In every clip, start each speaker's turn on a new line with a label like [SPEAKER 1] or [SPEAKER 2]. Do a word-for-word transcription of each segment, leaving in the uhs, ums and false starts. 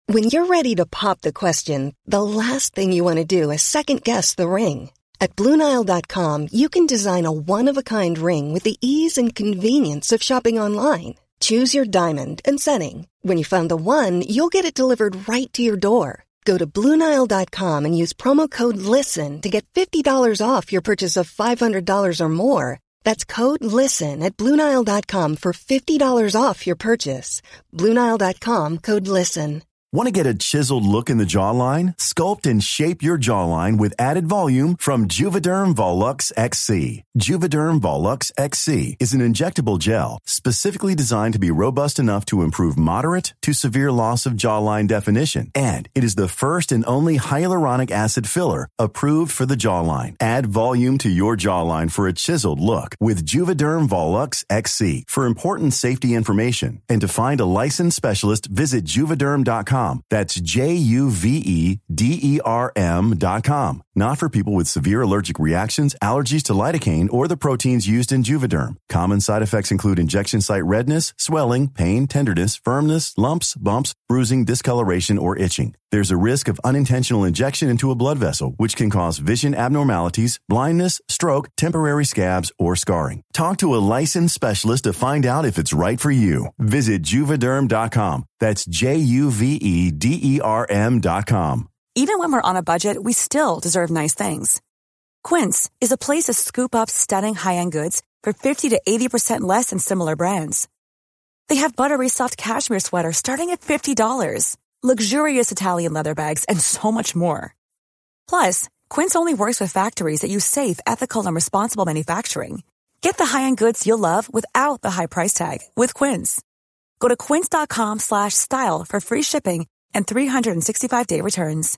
[SPEAKER 1] When you're ready to pop the question, the last thing you want to do is second-guess the ring. At Blue Nile dot com, you can design a one-of-a-kind ring with the ease and convenience of shopping online. Choose your diamond and setting. When you find the one, you'll get it delivered right to your door. Go to Blue Nile dot com and use promo code LISTEN to get fifty dollars off your purchase of five hundred dollars or more. That's code LISTEN at Blue Nile dot com for fifty dollars off your purchase. Blue Nile dot com, code LISTEN.
[SPEAKER 2] Want to get a chiseled look in the jawline? Sculpt and shape your jawline with added volume from Juvederm Volux X C. Juvederm Volux X C is an injectable gel specifically designed to be robust enough to improve moderate to severe loss of jawline definition. And it is the first and only hyaluronic acid filler approved for the jawline. Add volume to your jawline for a chiseled look with Juvederm Volux X C. For important safety information and to find a licensed specialist, visit Juvederm dot com. That's J U V E D E R M dot com. Not for people with severe allergic reactions, allergies to lidocaine, or the proteins used in Juvederm. Common side effects include injection site redness, swelling, pain, tenderness, firmness, lumps, bumps, bruising, discoloration, or itching. There's a risk of unintentional injection into a blood vessel, which can cause vision abnormalities, blindness, stroke, temporary scabs, or scarring. Talk to a licensed specialist to find out if it's right for you. Visit Juvederm dot com. That's J U V E D E R M dot com.
[SPEAKER 3] Even when we're on a budget, we still deserve nice things. Quince is a place to scoop up stunning high-end goods for fifty to eighty percent less than similar brands. They have buttery soft cashmere sweaters starting at fifty dollars, luxurious Italian leather bags, and so much more. Plus, Quince only works with factories that use safe, ethical, and responsible manufacturing. Get the high-end goods you'll love without the high price tag with Quince. Go to quince dot com slash style for free shipping and three sixty-five day returns.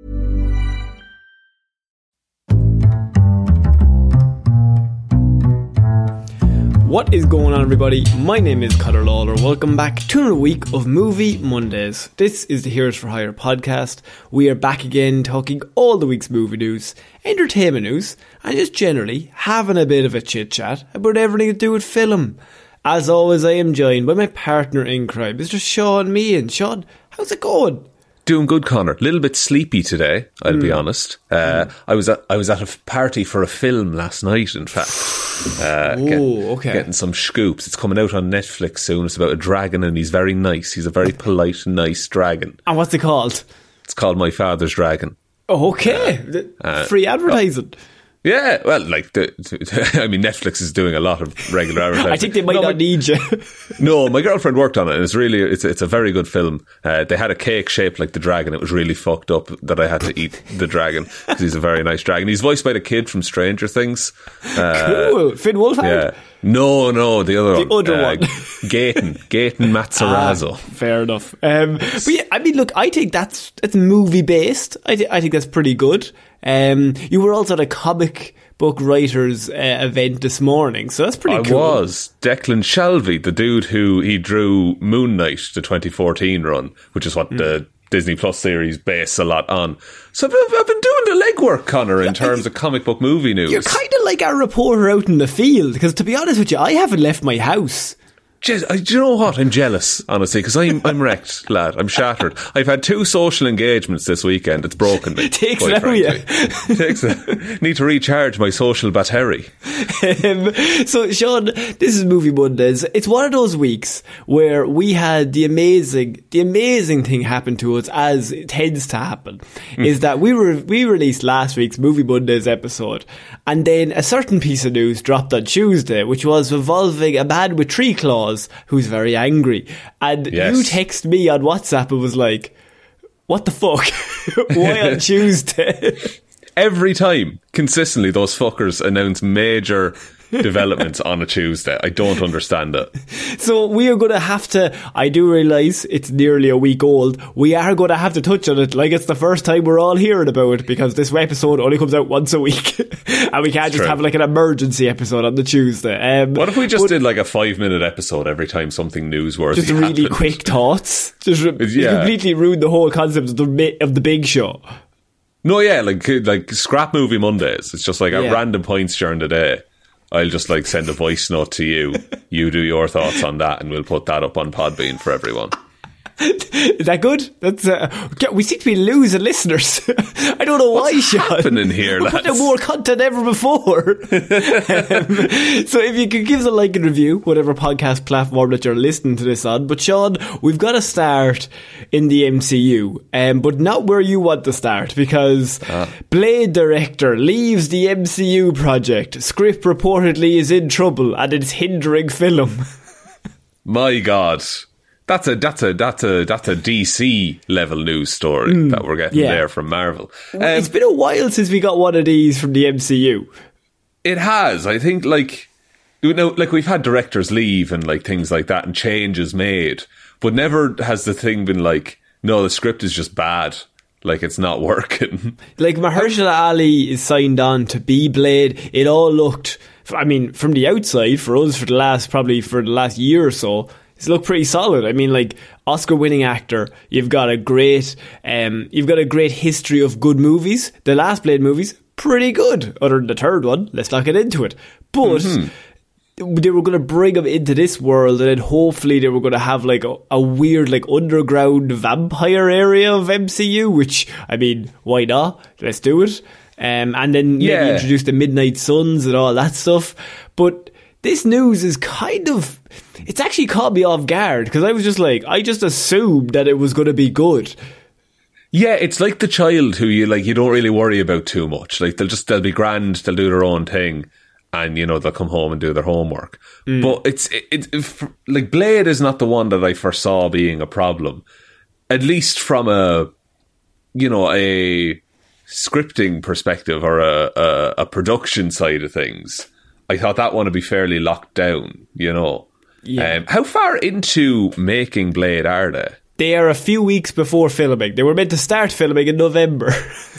[SPEAKER 4] What is going on, everybody? My name is Cutter Lawler. Welcome back to another week of Movie Mondays. This is the Heroes for Hire podcast. We are back again talking all the week's movie news, entertainment news, and just generally having a bit of a chit-chat about everything to do with film. As always, I am joined by my partner in crime, Mister Sean Meehan. Sean, how's it going?
[SPEAKER 5] Doing good, Connor. A little bit sleepy today, I'll mm. be honest. Uh, mm. I was at I was at a party for a film last night, in fact. Uh,
[SPEAKER 4] oh,
[SPEAKER 5] get,
[SPEAKER 4] okay.
[SPEAKER 5] Getting some scoops. It's coming out on Netflix soon. It's about a dragon, and he's very nice. He's a very polite, nice dragon.
[SPEAKER 4] And what's it called?
[SPEAKER 5] It's called My Father's Dragon.
[SPEAKER 4] Oh, okay. Uh, Free advertising.
[SPEAKER 5] Uh, Yeah, well, like, the, I mean, Netflix is doing a lot of regular advertising.
[SPEAKER 4] I think they might
[SPEAKER 5] no,
[SPEAKER 4] not
[SPEAKER 5] my,
[SPEAKER 4] need you.
[SPEAKER 5] No, my girlfriend worked on it, and it's really, it's it's a very good film. Uh, they had a cake shaped like the dragon. It was really fucked up that I had to eat the dragon, because he's a very nice dragon. He's voiced by the kid from Stranger Things.
[SPEAKER 4] Uh, cool. Finn Wolfhard?
[SPEAKER 5] Yeah. No, no, the other
[SPEAKER 4] the
[SPEAKER 5] one.
[SPEAKER 4] The other uh, one.
[SPEAKER 5] Gaten. Gaten Matarazzo.
[SPEAKER 4] Ah, fair enough. Um, but yeah, I mean, look, I think that's, that's movie-based. I, th- I think that's pretty good. Um, you were also at a comic book writers uh, event this morning, so that's pretty
[SPEAKER 5] I
[SPEAKER 4] cool.
[SPEAKER 5] I was. Declan Shalvey, the dude who he drew Moon Knight, the twenty fourteen run, which is what mm. the Disney Plus series base a lot on. So I've, I've been doing the legwork, Connor, in terms of comic book movie news.
[SPEAKER 4] You're kind of like our reporter out in the field, because to be honest with you, I haven't left my house.
[SPEAKER 5] Jeez, I, do you know what? I'm jealous, honestly, because I'm I'm wrecked, lad. I'm shattered. I've had two social engagements this weekend. It's broken me.
[SPEAKER 4] Takes it out of you.
[SPEAKER 5] Takes it. Need to recharge my social battery.
[SPEAKER 4] Um, so, Sean, this is Movie Mondays. It's one of those weeks where we had the amazing, the amazing thing happen to us, as it tends to happen, mm. is that we were we released last week's Movie Mondays episode, and then a certain piece of news dropped on Tuesday, which was involving a man with three claws who's very angry, and yes. you text me on WhatsApp and was like, what the fuck? Why on Tuesday?
[SPEAKER 5] Every time, consistently, those fuckers announce major developments on a Tuesday. I don't understand it.
[SPEAKER 4] So we are going to have to, I do realise it's nearly a week old, we are going to have to touch on it like it's the first time we're all hearing about it, because this episode only comes out once a week and we can't
[SPEAKER 5] it's
[SPEAKER 4] just
[SPEAKER 5] true.
[SPEAKER 4] have like an emergency episode on the Tuesday. Um,
[SPEAKER 5] what if we just
[SPEAKER 4] but,
[SPEAKER 5] did like a five minute episode every time something newsworthy
[SPEAKER 4] just really
[SPEAKER 5] happened?
[SPEAKER 4] Quick thoughts, just re-
[SPEAKER 5] yeah.
[SPEAKER 4] completely ruin the whole concept of the, of the big show.
[SPEAKER 5] No, yeah, like like scrap Movie Mondays. It's just like at
[SPEAKER 4] yeah.
[SPEAKER 5] random points during the day, I'll just like send a voice note to you. You do your thoughts on that, and we'll put that up on Podbean for everyone.
[SPEAKER 4] Is that good? That's uh, we seem to be losing listeners. I don't know why,
[SPEAKER 5] What's
[SPEAKER 4] Sean.
[SPEAKER 5] happening here,
[SPEAKER 4] We're
[SPEAKER 5] lads?
[SPEAKER 4] putting out more content than ever before. um, so if you could give us a like and review, whatever podcast platform that you're listening to this on. But Sean, we've got to start in the M C U, um, but not where you want to start, because uh. Blade director leaves the M C U project. Script reportedly is in trouble and it's hindering film.
[SPEAKER 5] My God. That's a that's a that's a that's a D C level news story mm, that we're getting yeah. there from Marvel. Um,
[SPEAKER 4] it's been a while since we got one of these from the M C U.
[SPEAKER 5] It has. I think like you know, like we've had directors leave and like things like that and changes made, but never has the thing been like, no, the script is just bad. Like it's not working. Like
[SPEAKER 4] Mahershala Ali is signed on to be Blade. It all looked, I mean, from the outside for us for the last probably for the last year or so. It's looked pretty solid. I mean, like, Oscar-winning actor. You've got a great, um, you've got a great history of good movies. The last Blade movies, pretty good. Other than the third one, let's not get into it. But mm-hmm. they were going to bring him into this world, and then hopefully they were going to have like a, a weird, like, underground vampire area of M C U. Which, I mean, why not? Let's do it. Um, and then maybe yeah. introduce the Midnight Suns and all that stuff. But this news is kind of, it's actually caught me off guard, because I was just like, I just assumed that it was going to be good.
[SPEAKER 5] Yeah, it's like the child who you like, you don't really worry about too much. Like they'll just, they'll be grand, they'll do their own thing, and you know, they'll come home and do their homework. Mm. But it's, it, it, it, like Blade is not the one that I foresaw being a problem. At least from a, you know, a scripting perspective or a, a, a production side of things. I thought that one would be fairly locked down, you know. Yeah. Um, how far into making Blade are they?
[SPEAKER 4] They are a few weeks before filming. They were meant to start filming in November.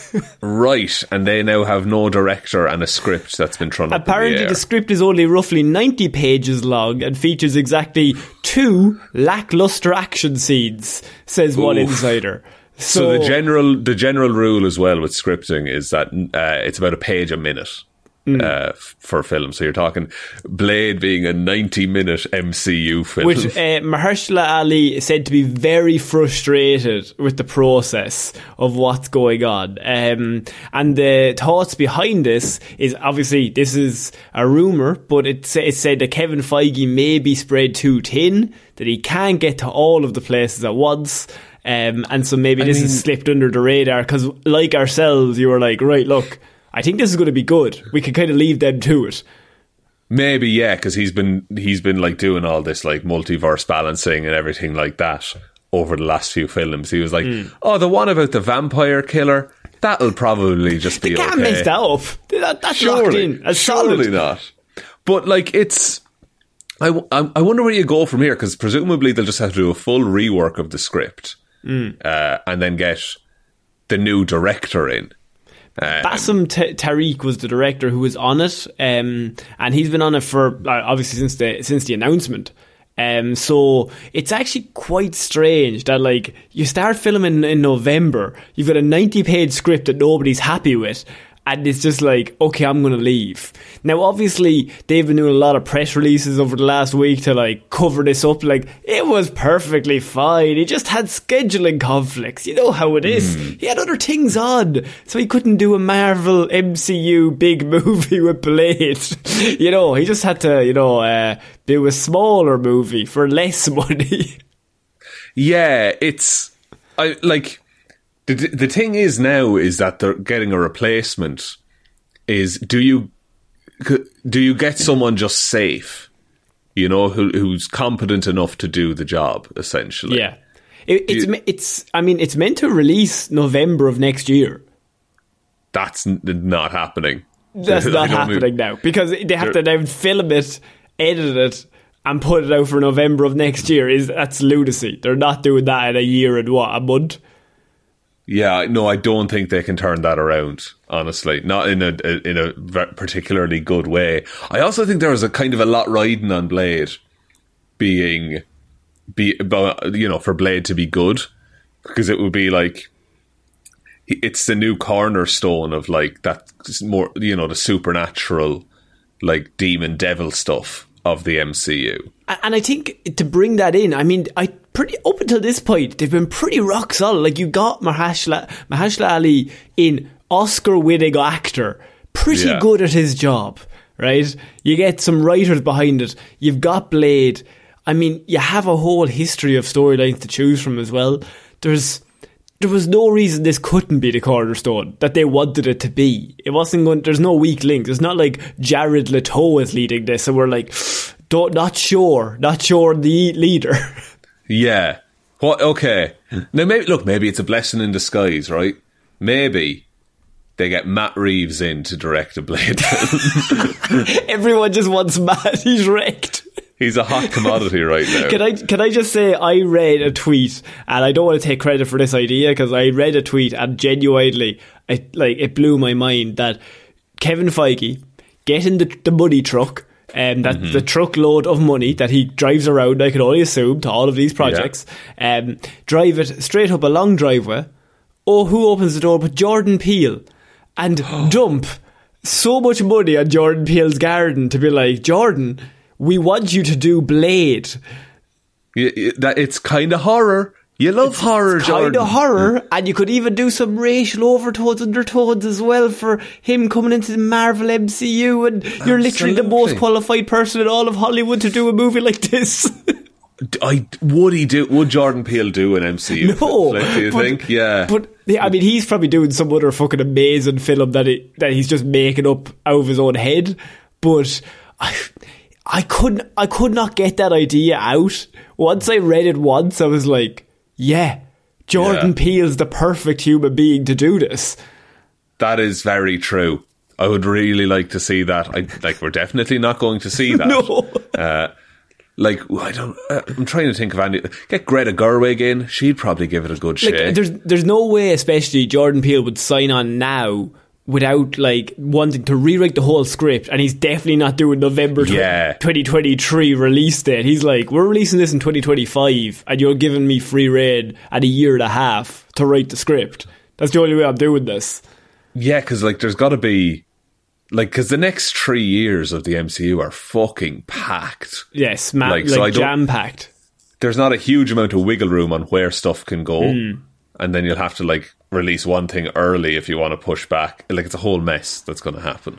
[SPEAKER 5] Right, and they now have no director and a script that's been thrown up in the air.
[SPEAKER 4] Apparently the script is only roughly ninety pages long and features exactly two lackluster action scenes, says Oof. one insider.
[SPEAKER 5] So, so the general the general rule as well with scripting is that uh, it's about a page a minute. Mm. Uh, f- for film. So you're talking Blade being a ninety minute M C U film.
[SPEAKER 4] Which uh, Mahershala Ali is said to be very frustrated with the process of what's going on. Um, and the thoughts behind this is, obviously this is a rumour, but it's, it's said that Kevin Feige may be spread too thin, that he can't get to all of the places at once. Um, and so maybe this I mean, has slipped under the radar, because like ourselves, you were like, right, look, I think this is going to be good. We can kind of leave them to it.
[SPEAKER 5] Maybe, yeah, because he's been he's been like doing all this like multiverse balancing and everything like that over the last few films. He was like, mm. oh, the one about the vampire killer, that'll probably just be
[SPEAKER 4] okay. You can't
[SPEAKER 5] okay.
[SPEAKER 4] mess that up. That, that's
[SPEAKER 5] surely,
[SPEAKER 4] locked in. That's
[SPEAKER 5] surely
[SPEAKER 4] solid.
[SPEAKER 5] not. But like, it's. I, I, I wonder where you go from here, because presumably they'll just have to do a full rework of the script mm. uh, and then get the new director in. Um,
[SPEAKER 4] Bassem T- Tariq was the director who was on it, um, and he's been on it for uh, obviously since the since the announcement. Um, so it's actually quite strange that like you start filming in November, you've got a ninety page script that nobody's happy with, and it's just like, okay, I'm going to leave. Now, obviously, they've been doing a lot of press releases over the last week to like cover this up. Like, it was perfectly fine. He just had scheduling conflicts. You know how it is. Mm. He had other things on, so he couldn't do a Marvel M C U big movie with Blade. You know, he just had to, you know, uh, do a smaller movie for less money.
[SPEAKER 5] Yeah, it's I like. The the thing is now is that they're getting a replacement. Is do you do you get someone just safe, you know, who who's competent enough to do the job, essentially?
[SPEAKER 4] Yeah, it, it's you, it's. I mean, it's meant to release November of next year.
[SPEAKER 5] That's n- not happening.
[SPEAKER 4] That's not happening mean, now, because they have to now film it, edit it, and put it out for November of next year. Is that's lunacy. They're not doing that in a year and what, a month.
[SPEAKER 5] Yeah, no, I don't think they can turn that around, honestly. Not in a in a particularly good way. I also think there was a kind of a lot riding on Blade being, be you know, for Blade to be good, because it would be like, it's the new cornerstone of like that more, you know, the supernatural, like demon devil stuff of the M C U.
[SPEAKER 4] And I think to bring that in, I mean, I pretty up until this point, they've been pretty rock solid. Like, you got Mahershala, Mahershala Ali in Oscar-winning actor, pretty
[SPEAKER 5] Yeah.
[SPEAKER 4] good at his job, right? You get some writers behind it. You've got Blade. I mean, you have a whole history of storylines to choose from as well. There's there was no reason this couldn't be the cornerstone that they wanted it to be. It wasn't going. There's no weak link. It's not like Jared Leto is leading this, and we're like, don't, not sure, not sure the leader.
[SPEAKER 5] Yeah. What? Okay. Now, maybe look. Maybe it's a blessing in disguise, right? Maybe they get Matt Reeves in to direct a Blade film.
[SPEAKER 4] Everyone just wants Matt. He's wrecked.
[SPEAKER 5] He's a hot commodity right now.
[SPEAKER 4] Can I can I just say I read a tweet, and I don't want to take credit for this idea because I read a tweet and genuinely it like it blew my mind that Kevin Feige get in the, the money truck, and um, that mm-hmm. the truckload of money that he drives around, I can only assume, to all of these projects, yeah. um, drive it straight up a long driveway. Oh, who opens the door but Jordan Peele, and dump so much money on Jordan Peele's garden to be like, Jordan, we want you to do Blade.
[SPEAKER 5] Yeah, that it's kind of horror. You love
[SPEAKER 4] it's,
[SPEAKER 5] horror,
[SPEAKER 4] it's
[SPEAKER 5] Jordan.
[SPEAKER 4] Kind of horror, and you could even do some racial overtones, undertones as well for him coming into the Marvel M C U. And
[SPEAKER 5] Absolutely.
[SPEAKER 4] You're literally the most qualified person in all of Hollywood to do a movie like this.
[SPEAKER 5] I would he do? Would Jordan Peele do an M C U?
[SPEAKER 4] No,
[SPEAKER 5] flick, do you
[SPEAKER 4] but,
[SPEAKER 5] think? Yeah,
[SPEAKER 4] but I mean, he's probably doing some other fucking amazing film that it, that he's just making up out of his own head. But I. I couldn't. I could not get that idea out. Once I read it once, I was like, "Yeah, Jordan yeah. Peele's the perfect human being to do this."
[SPEAKER 5] That is very true. I would really like to see that. I like. We're definitely not going to see that.
[SPEAKER 4] No.
[SPEAKER 5] Uh, like I don't. Uh, I'm trying to think of any. Get Greta Gerwig in. She'd probably give it a good
[SPEAKER 4] like,
[SPEAKER 5] shake.
[SPEAKER 4] There's there's no way, especially Jordan Peele would sign on now without like wanting to rewrite the whole script, and he's definitely not doing November
[SPEAKER 5] yeah.
[SPEAKER 4] twenty twenty-three release date. He's like, we're releasing this in twenty twenty-five and you're giving me free rein at a year and a half to write the script. That's the only way I'm doing this.
[SPEAKER 5] Yeah, because like there's got to be like because the next three years of the M C U are fucking packed.
[SPEAKER 4] Yes, ma-
[SPEAKER 5] like,
[SPEAKER 4] like
[SPEAKER 5] so
[SPEAKER 4] jam packed.
[SPEAKER 5] There's not a huge amount of wiggle room on where stuff can go. Mm. And then you'll have to like release one thing early if you want to push back. Like it's a whole mess that's going to happen.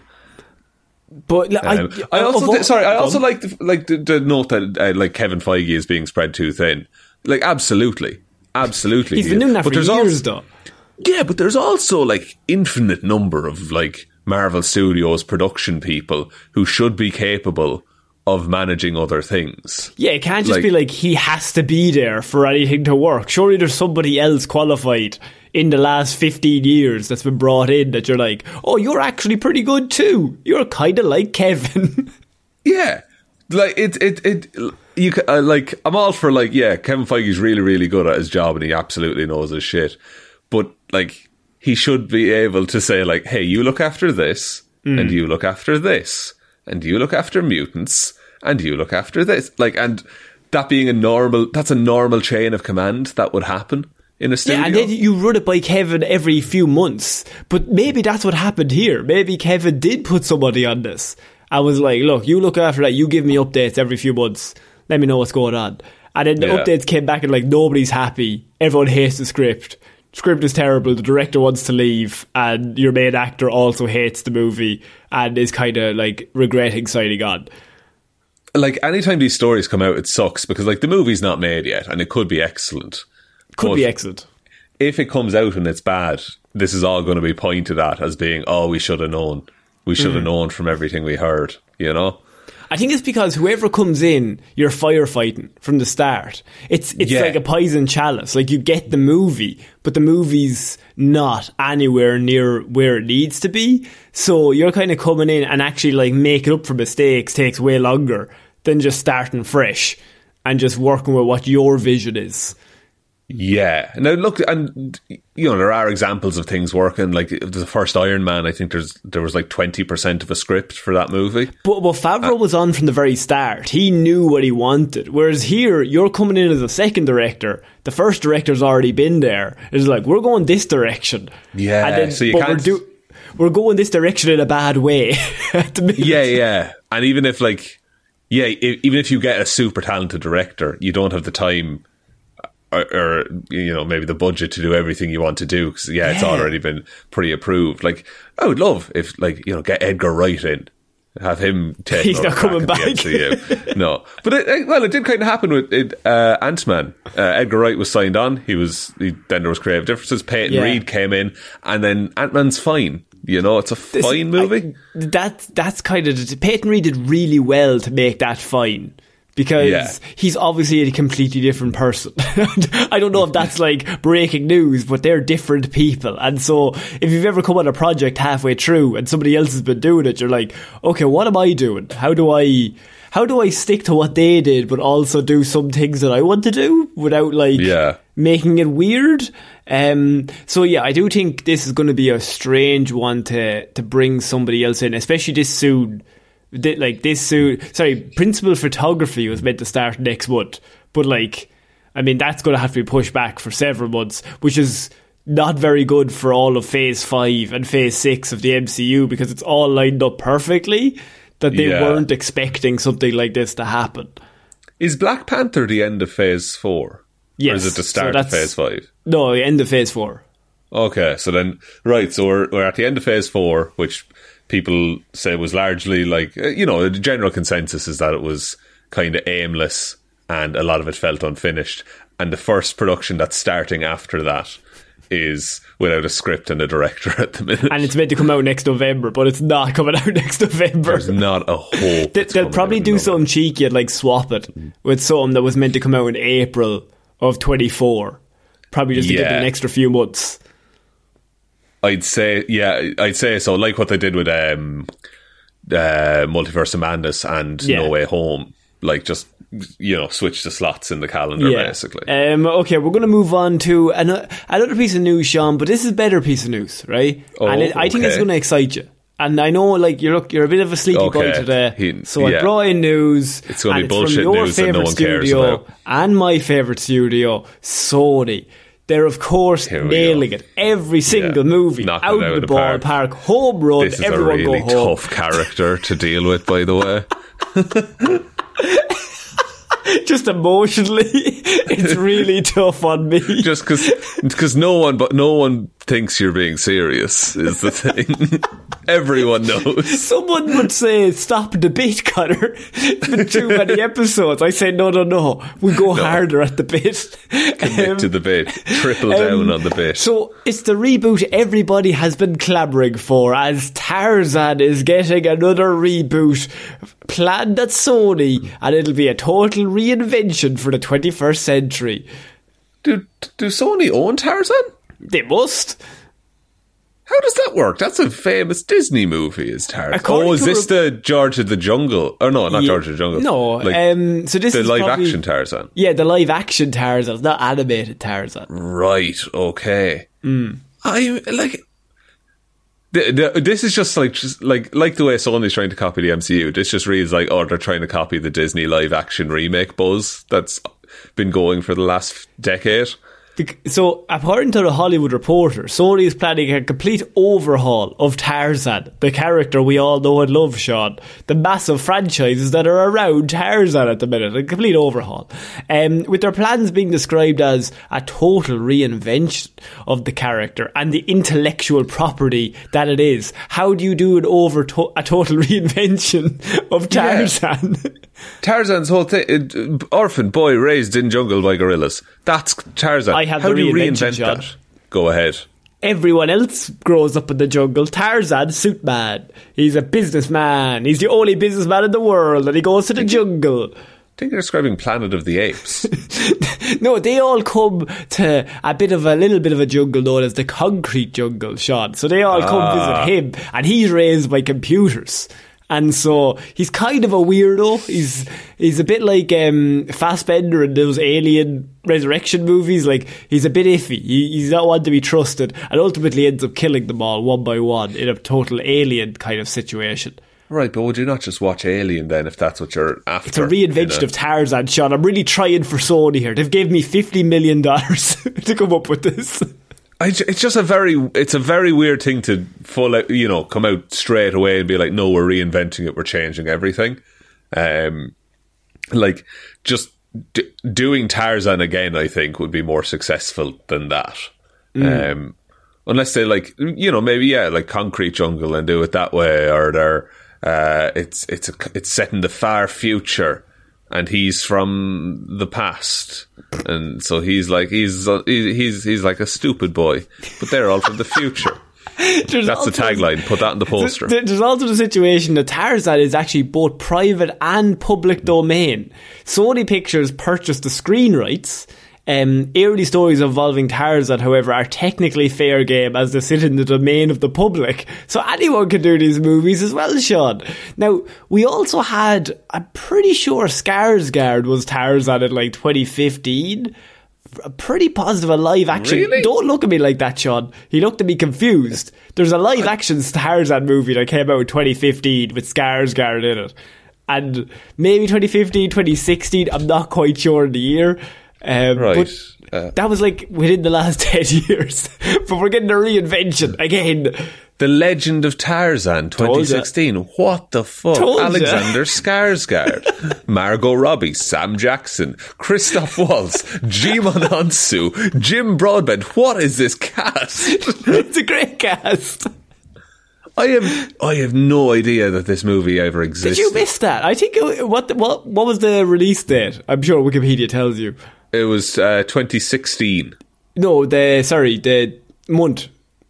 [SPEAKER 4] But like,
[SPEAKER 5] um, I, I also th- sorry. I also like the, like the, the note that uh, like Kevin Feige is being spread too thin. Like absolutely, absolutely.
[SPEAKER 4] He's been doing that for years,
[SPEAKER 5] also,
[SPEAKER 4] though.
[SPEAKER 5] Yeah, but there's also like infinite number of like Marvel Studios production people who should be capable of managing other things.
[SPEAKER 4] Yeah, it can't just
[SPEAKER 5] like,
[SPEAKER 4] be like he has to be there for anything to work. Surely there's somebody else qualified in the last fifteen years that's been brought in that you're like, oh, you're actually pretty good too. You're kind of like Kevin.
[SPEAKER 5] Yeah, like it, it, it. You uh, like, I'm all for like, yeah, Kevin Feige's really, really good at his job and he absolutely knows his shit. But like, he should be able to say like, hey, you look after this, mm. and you look after this, and you look after mutants, and you look after this. Like, and that being a normal, that's a normal chain of command that would happen in a studio.
[SPEAKER 4] Yeah, and then you run it by Kevin every few months. But maybe that's what happened here. Maybe Kevin did put somebody on this. I was like, look, you look after that, you give me updates every few months. Let me know what's going on. And then the yeah. updates came back and like, nobody's happy. Everyone hates the script. The script is terrible. The director wants to leave. And your main actor also hates the movie and is kind of like regretting signing on.
[SPEAKER 5] Like, anytime these stories come out, it sucks because like the movie's not made yet and it could be excellent.
[SPEAKER 4] Could
[SPEAKER 5] but
[SPEAKER 4] be excellent.
[SPEAKER 5] If it comes out and it's bad, this is all going to be pointed at as being, oh, we should have known. We should have mm. known from everything we heard, you know?
[SPEAKER 4] I think it's because whoever comes in, you're firefighting from the start. It's it's yeah. like a poison chalice. Like, you get the movie, but the movie's not anywhere near where it needs to be. So you're kind of coming in and actually like making up for mistakes takes way longer than just starting fresh and just working with what your vision is.
[SPEAKER 5] Yeah. Now look, and you know, there are examples of things working. Like the first Iron Man, I think there's there was like twenty percent of a script for that movie.
[SPEAKER 4] But well, Favreau uh, was on from the very start. He knew what he wanted. Whereas here, you're coming in as a second director. The first director's already been there. It's like, we're going this direction.
[SPEAKER 5] Yeah.
[SPEAKER 4] And then,
[SPEAKER 5] so you
[SPEAKER 4] but
[SPEAKER 5] can't.
[SPEAKER 4] We're, do- we're going this direction in a bad way.
[SPEAKER 5] Yeah, yeah. And even if like, yeah, i- even if you get a super talented director, you don't have the time or, or you know, maybe the budget to do everything you want to do, because yeah, it's
[SPEAKER 4] Yeah.
[SPEAKER 5] already been pre-approved. Like, I would love if, like, you know, get Edgar Wright in, have him take
[SPEAKER 4] He's
[SPEAKER 5] another
[SPEAKER 4] not coming
[SPEAKER 5] crack at the
[SPEAKER 4] back.
[SPEAKER 5] M C U. No, but it, it- well, it did kind of happen with it, uh, Ant-Man. Uh, Edgar Wright was signed on. He was he, then there was creative differences. Peyton
[SPEAKER 4] Yeah.
[SPEAKER 5] Reed came in, and then Ant-Man's fine. You know, it's a
[SPEAKER 4] This-
[SPEAKER 5] fine movie.
[SPEAKER 4] I, that that's kind of Peyton Reed did really well to make that fine, because
[SPEAKER 5] Yeah.
[SPEAKER 4] he's obviously a completely different person. I don't know if that's like breaking news, but they're different people. And so if you've ever come on a project halfway through and somebody else has been doing it, you're like, okay, what am I doing? How do I how do I stick to what they did but also do some things that I want to do without like
[SPEAKER 5] Yeah.
[SPEAKER 4] making it weird? Um, so yeah, I do think this is going to be a strange one to to bring somebody else in, especially this soon. Th- Like this soon. Sorry, principal photography was meant to start next month, but like, I mean, that's going to have to be pushed back for several months, which is not very good for all of Phase Five and Phase Six of the M C U, because it's all lined up perfectly that they
[SPEAKER 5] Yeah.
[SPEAKER 4] weren't expecting something like this to happen.
[SPEAKER 5] Is Black Panther the end of Phase Four?
[SPEAKER 4] Yes,
[SPEAKER 5] Or is it the
[SPEAKER 4] so
[SPEAKER 5] start of
[SPEAKER 4] that's-
[SPEAKER 5] Phase Five?
[SPEAKER 4] No, end of Phase Four.
[SPEAKER 5] Okay, so then, right, so we're, we're at the end of Phase four, which people say was largely like, uh, you know, the general consensus is that it was kind of aimless and a lot of it felt unfinished. And the first production that's starting after that is without a script and a director at the minute.
[SPEAKER 4] And it's meant to come out next November, but it's not coming out next November.
[SPEAKER 5] There's not a hope.
[SPEAKER 4] They,
[SPEAKER 5] it's
[SPEAKER 4] they'll
[SPEAKER 5] coming
[SPEAKER 4] probably
[SPEAKER 5] out in
[SPEAKER 4] do
[SPEAKER 5] November.
[SPEAKER 4] something cheeky and like swap it with something that was meant to come out in April of twenty-four. Probably just to give
[SPEAKER 5] Yeah.
[SPEAKER 4] them an extra few months.
[SPEAKER 5] I'd say, yeah, I'd say so. Like what they did with um, uh, Multiverse of Madness and
[SPEAKER 4] Yeah.
[SPEAKER 5] No Way Home. Like, just, you know, switch the slots in the calendar, basically.
[SPEAKER 4] Um, okay, we're going to move on to an- another piece of news, Sean, but this is a better piece of news, right?
[SPEAKER 5] Oh,
[SPEAKER 4] and it, I think it's
[SPEAKER 5] okay.
[SPEAKER 4] going to excite you. And I know, like, you're look, you're a bit of a sleepy boy
[SPEAKER 5] Okay.
[SPEAKER 4] today,
[SPEAKER 5] He-
[SPEAKER 4] so I
[SPEAKER 5] yeah.
[SPEAKER 4] brought in news.
[SPEAKER 5] It's gonna be
[SPEAKER 4] and from
[SPEAKER 5] bullshit
[SPEAKER 4] your
[SPEAKER 5] news that no
[SPEAKER 4] favourite
[SPEAKER 5] one cares
[SPEAKER 4] studio
[SPEAKER 5] about.
[SPEAKER 4] and my favourite studio, Sony. They're, of course,
[SPEAKER 5] Here we
[SPEAKER 4] nailing
[SPEAKER 5] go.
[SPEAKER 4] it. Every single
[SPEAKER 5] Yeah.
[SPEAKER 4] movie,
[SPEAKER 5] Knocking
[SPEAKER 4] out
[SPEAKER 5] it out
[SPEAKER 4] of
[SPEAKER 5] of
[SPEAKER 4] the
[SPEAKER 5] the park.
[SPEAKER 4] ballpark, home run,
[SPEAKER 5] This is a
[SPEAKER 4] everyone
[SPEAKER 5] really
[SPEAKER 4] go home.
[SPEAKER 5] tough character to deal with, by the way.
[SPEAKER 4] Just emotionally, it's really tough on me.
[SPEAKER 5] Just because no one, but no one thinks you're being serious is the thing. Everyone knows.
[SPEAKER 4] Someone would say, stop the bit, Connor. It's been too many episodes. I say, no, no, no. We go harder at the bit.
[SPEAKER 5] Commit
[SPEAKER 4] Um,
[SPEAKER 5] to the bit. Triple
[SPEAKER 4] um,
[SPEAKER 5] down on the bit.
[SPEAKER 4] So it's the reboot everybody has been clamouring for, as Tarzan is getting another reboot planned at Sony, and it'll be a total reinvention for the twenty-first century.
[SPEAKER 5] do do Sony own Tarzan?
[SPEAKER 4] They must.
[SPEAKER 5] How does that work? That's a famous Disney movie, is Tarzan.
[SPEAKER 4] According
[SPEAKER 5] Oh, is
[SPEAKER 4] to
[SPEAKER 5] this
[SPEAKER 4] re-
[SPEAKER 5] the George of the Jungle? Or no, not
[SPEAKER 4] Yeah.
[SPEAKER 5] George of the Jungle.
[SPEAKER 4] No,
[SPEAKER 5] Like,
[SPEAKER 4] um, so this
[SPEAKER 5] the
[SPEAKER 4] is
[SPEAKER 5] live
[SPEAKER 4] probably-
[SPEAKER 5] action Tarzan.
[SPEAKER 4] Yeah, the live action Tarzan, not animated Tarzan.
[SPEAKER 5] Right, okay.
[SPEAKER 4] Mm.
[SPEAKER 5] I like the, the, this is just like just like like the way Sony's trying to copy the M C U. This just reads like, oh, they're trying to copy the Disney live action remake buzz that's been going for the last decade.
[SPEAKER 4] Bec- So, according to the Hollywood Reporter, Sony is planning a complete overhaul of Tarzan, the character we all know and love, Sean. The massive franchises that are around Tarzan at the minute. A complete overhaul. Um, with their plans being described as a total reinvention of the character and the intellectual property that it is. How do you do an over to- a total reinvention of Tarzan?
[SPEAKER 5] Tarzan's whole thing, it, orphan boy raised in jungle by gorillas. That's Tarzan.
[SPEAKER 4] I have
[SPEAKER 5] How
[SPEAKER 4] the
[SPEAKER 5] do you
[SPEAKER 4] reinvention,
[SPEAKER 5] reinvent
[SPEAKER 4] John.
[SPEAKER 5] that? Go ahead.
[SPEAKER 4] Everyone else grows up in the jungle. Tarzan, suit man. He's a businessman. He's the only businessman in the world, and he goes to the jungle.
[SPEAKER 5] I think you're describing Planet of the Apes.
[SPEAKER 4] No, they all come to a bit of a little bit of a jungle known as the concrete jungle, Sean. So they all come
[SPEAKER 5] Ah.
[SPEAKER 4] visit him, and he's raised by computers. And so he's kind of a weirdo. He's he's a bit like um, Fassbender in those Alien Resurrection movies. Like, he's a bit iffy. He, he's not one to be trusted, and ultimately ends up killing them all one by one in a total alien kind of situation.
[SPEAKER 5] Right, but would you not just watch Alien then if that's what you're after?
[SPEAKER 4] It's a reinvention
[SPEAKER 5] you know?
[SPEAKER 4] of Tarzan, Sean. I'm really trying for Sony here. They've gave me fifty million dollars to come up with this.
[SPEAKER 5] I ju- it's just a very, it's a very weird thing to full out, you know, come out straight away and be like, no, we're reinventing it, we're changing everything. Um, like, just d- doing Tarzan again, I think, would be more successful than that. Mm. Um, unless they, like, you know, maybe, yeah, like Concrete Jungle and do it that way, or they're, uh, it's, it's, a, it's set in the far future. And he's from the past, and so he's like he's uh, he's he's like a stupid boy, but they're all from the future. That's the tagline. Put that in the poster.
[SPEAKER 4] There's also the situation that Tarzan is actually both private and public domain. Sony Pictures purchased the screen rights. Um, eerie stories involving Tarzan, however, are technically fair game as they sit in the domain of the public. So anyone can do these movies as well, Sean. Now, we also had, I'm pretty sure Skarsgård was Tarzan in like twenty fifteen. A pretty positive a live action.
[SPEAKER 5] Really?
[SPEAKER 4] Don't look at me like that, Sean. He looked at me confused. There's a live action Tarzan movie that came out in twenty fifteen with Skarsgård in it. And maybe twenty fifteen, twenty sixteen, I'm not quite sure in the year. Um,
[SPEAKER 5] right.
[SPEAKER 4] But
[SPEAKER 5] uh,
[SPEAKER 4] that was like within the last ten years. But we're getting a reinvention again.
[SPEAKER 5] The Legend of Tarzan twenty sixteen. What the fuck?
[SPEAKER 4] Told
[SPEAKER 5] Alexander Skarsgård, Margot Robbie, Sam Jackson, Christoph Waltz, Jimon Hansu, Jim Broadbent. What is this cast?
[SPEAKER 4] It's a great cast.
[SPEAKER 5] I have I have no idea that this movie ever existed.
[SPEAKER 4] Did you miss that? I think it, what the, what what was the release date? I'm sure Wikipedia tells you.
[SPEAKER 5] It was uh, twenty sixteen.
[SPEAKER 4] No, the sorry, the month.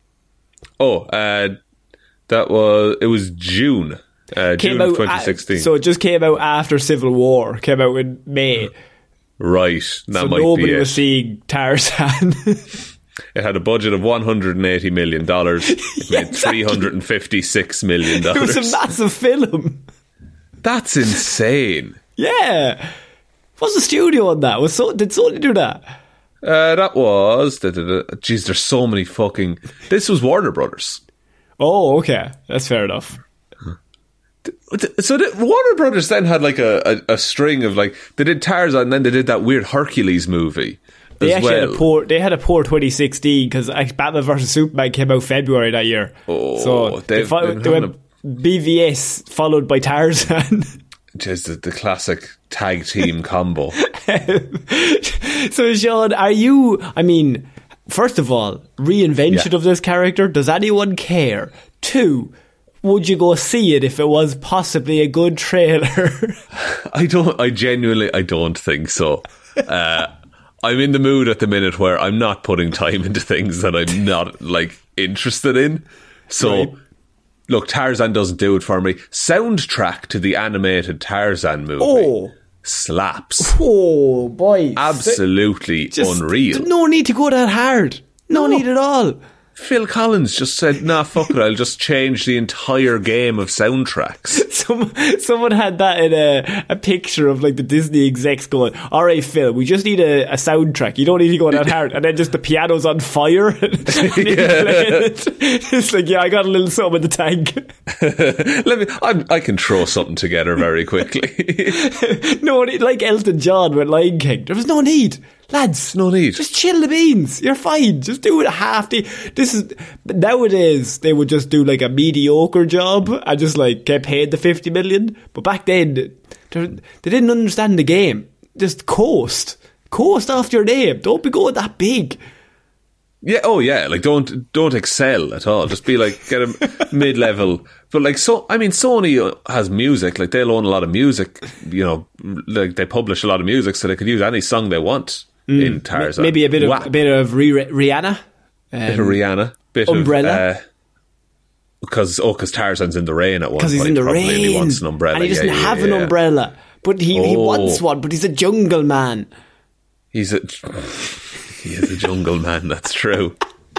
[SPEAKER 5] Oh, uh, that was it was June. Uh,
[SPEAKER 4] came
[SPEAKER 5] June
[SPEAKER 4] out
[SPEAKER 5] of twenty sixteen.
[SPEAKER 4] A, so it just came out after Civil War. Came out in May.
[SPEAKER 5] Right, that
[SPEAKER 4] so
[SPEAKER 5] might
[SPEAKER 4] nobody
[SPEAKER 5] be it.
[SPEAKER 4] was seeing Tarzan.
[SPEAKER 5] It had a budget of one hundred eighty million dollars. It
[SPEAKER 4] Yeah,
[SPEAKER 5] made
[SPEAKER 4] exactly.
[SPEAKER 5] three hundred fifty-six million dollars.
[SPEAKER 4] It was a massive film.
[SPEAKER 5] That's insane.
[SPEAKER 4] Yeah. What's the studio on that? Was so did Sony do that?
[SPEAKER 5] Uh, that was... Da, da, da. Jeez, there's so many fucking... This was Warner Brothers.
[SPEAKER 4] Oh, okay. That's fair enough.
[SPEAKER 5] So the, Warner Brothers then had like a, a, a string of like... They did Tarzan and then they did that weird Hercules movie.
[SPEAKER 4] They
[SPEAKER 5] as
[SPEAKER 4] actually
[SPEAKER 5] well.
[SPEAKER 4] had a poor. They had a poor twenty sixteen because Batman versus Superman came out February that year.
[SPEAKER 5] Oh,
[SPEAKER 4] so they,
[SPEAKER 5] they've
[SPEAKER 4] fo-
[SPEAKER 5] been
[SPEAKER 4] they went B V S followed by Tarzan.
[SPEAKER 5] Just the, the classic tag team combo.
[SPEAKER 4] So, Sean, are you? I mean, first of all, reinvention
[SPEAKER 5] Yeah.
[SPEAKER 4] of this character. Does anyone care? Two, would you go see it if it was possibly a good trailer?
[SPEAKER 5] I don't. I genuinely. I don't think so. Uh, I'm in the mood at the minute where I'm not putting time into things that I'm not like interested in. So,
[SPEAKER 4] Right.
[SPEAKER 5] look, Tarzan doesn't do it for me. Soundtrack to the animated Tarzan movie
[SPEAKER 4] Oh.
[SPEAKER 5] slaps.
[SPEAKER 4] Oh boy,
[SPEAKER 5] Absolutely
[SPEAKER 4] Just-
[SPEAKER 5] unreal.
[SPEAKER 4] No need to go that hard. No,
[SPEAKER 5] No.
[SPEAKER 4] need at all.
[SPEAKER 5] Phil Collins just said, "Nah, fuck it. I'll just change the entire game of soundtracks."
[SPEAKER 4] Some, someone had that in a, a picture of like the Disney execs going, all right, Phil, we just need a, a soundtrack. You don't need to go that hard. And then just the piano's on fire. and he's playing it. It's like, yeah, I got a little something in the tank.
[SPEAKER 5] Let me. I'm, I can throw something together very quickly.
[SPEAKER 4] No, like Elton John with Lion King. There was no need. Lads,
[SPEAKER 5] No need.
[SPEAKER 4] Just chill the beans. You're fine. Just do it half the. This is nowadays they would just do like a mediocre job and just like get paid the fifty million. But back then, they they didn't understand the game. Just coast, coast off your name. Don't be going that big.
[SPEAKER 5] Yeah, oh yeah, like don't don't excel at all. Just be like get a mid level. But like so, I mean, Sony has music. Like they'll own a lot of music. You know, like they publish a lot of music, so they could use any song they want in Tarzan.
[SPEAKER 4] Maybe a bit of
[SPEAKER 5] Wow.
[SPEAKER 4] a bit of Rih- Rihanna,
[SPEAKER 5] bit of Rihanna, bit
[SPEAKER 4] Umbrella.
[SPEAKER 5] of uh, because oh, because Tarzan's in the rain at one
[SPEAKER 4] because
[SPEAKER 5] point.
[SPEAKER 4] he's in the
[SPEAKER 5] Probably
[SPEAKER 4] rain
[SPEAKER 5] He wants an umbrella,
[SPEAKER 4] and he doesn't
[SPEAKER 5] yeah, yeah,
[SPEAKER 4] have
[SPEAKER 5] yeah,
[SPEAKER 4] an
[SPEAKER 5] yeah.
[SPEAKER 4] umbrella. But he, he
[SPEAKER 5] Oh.
[SPEAKER 4] wants one. But he's a jungle man.
[SPEAKER 5] He's a he is a jungle man. That's true.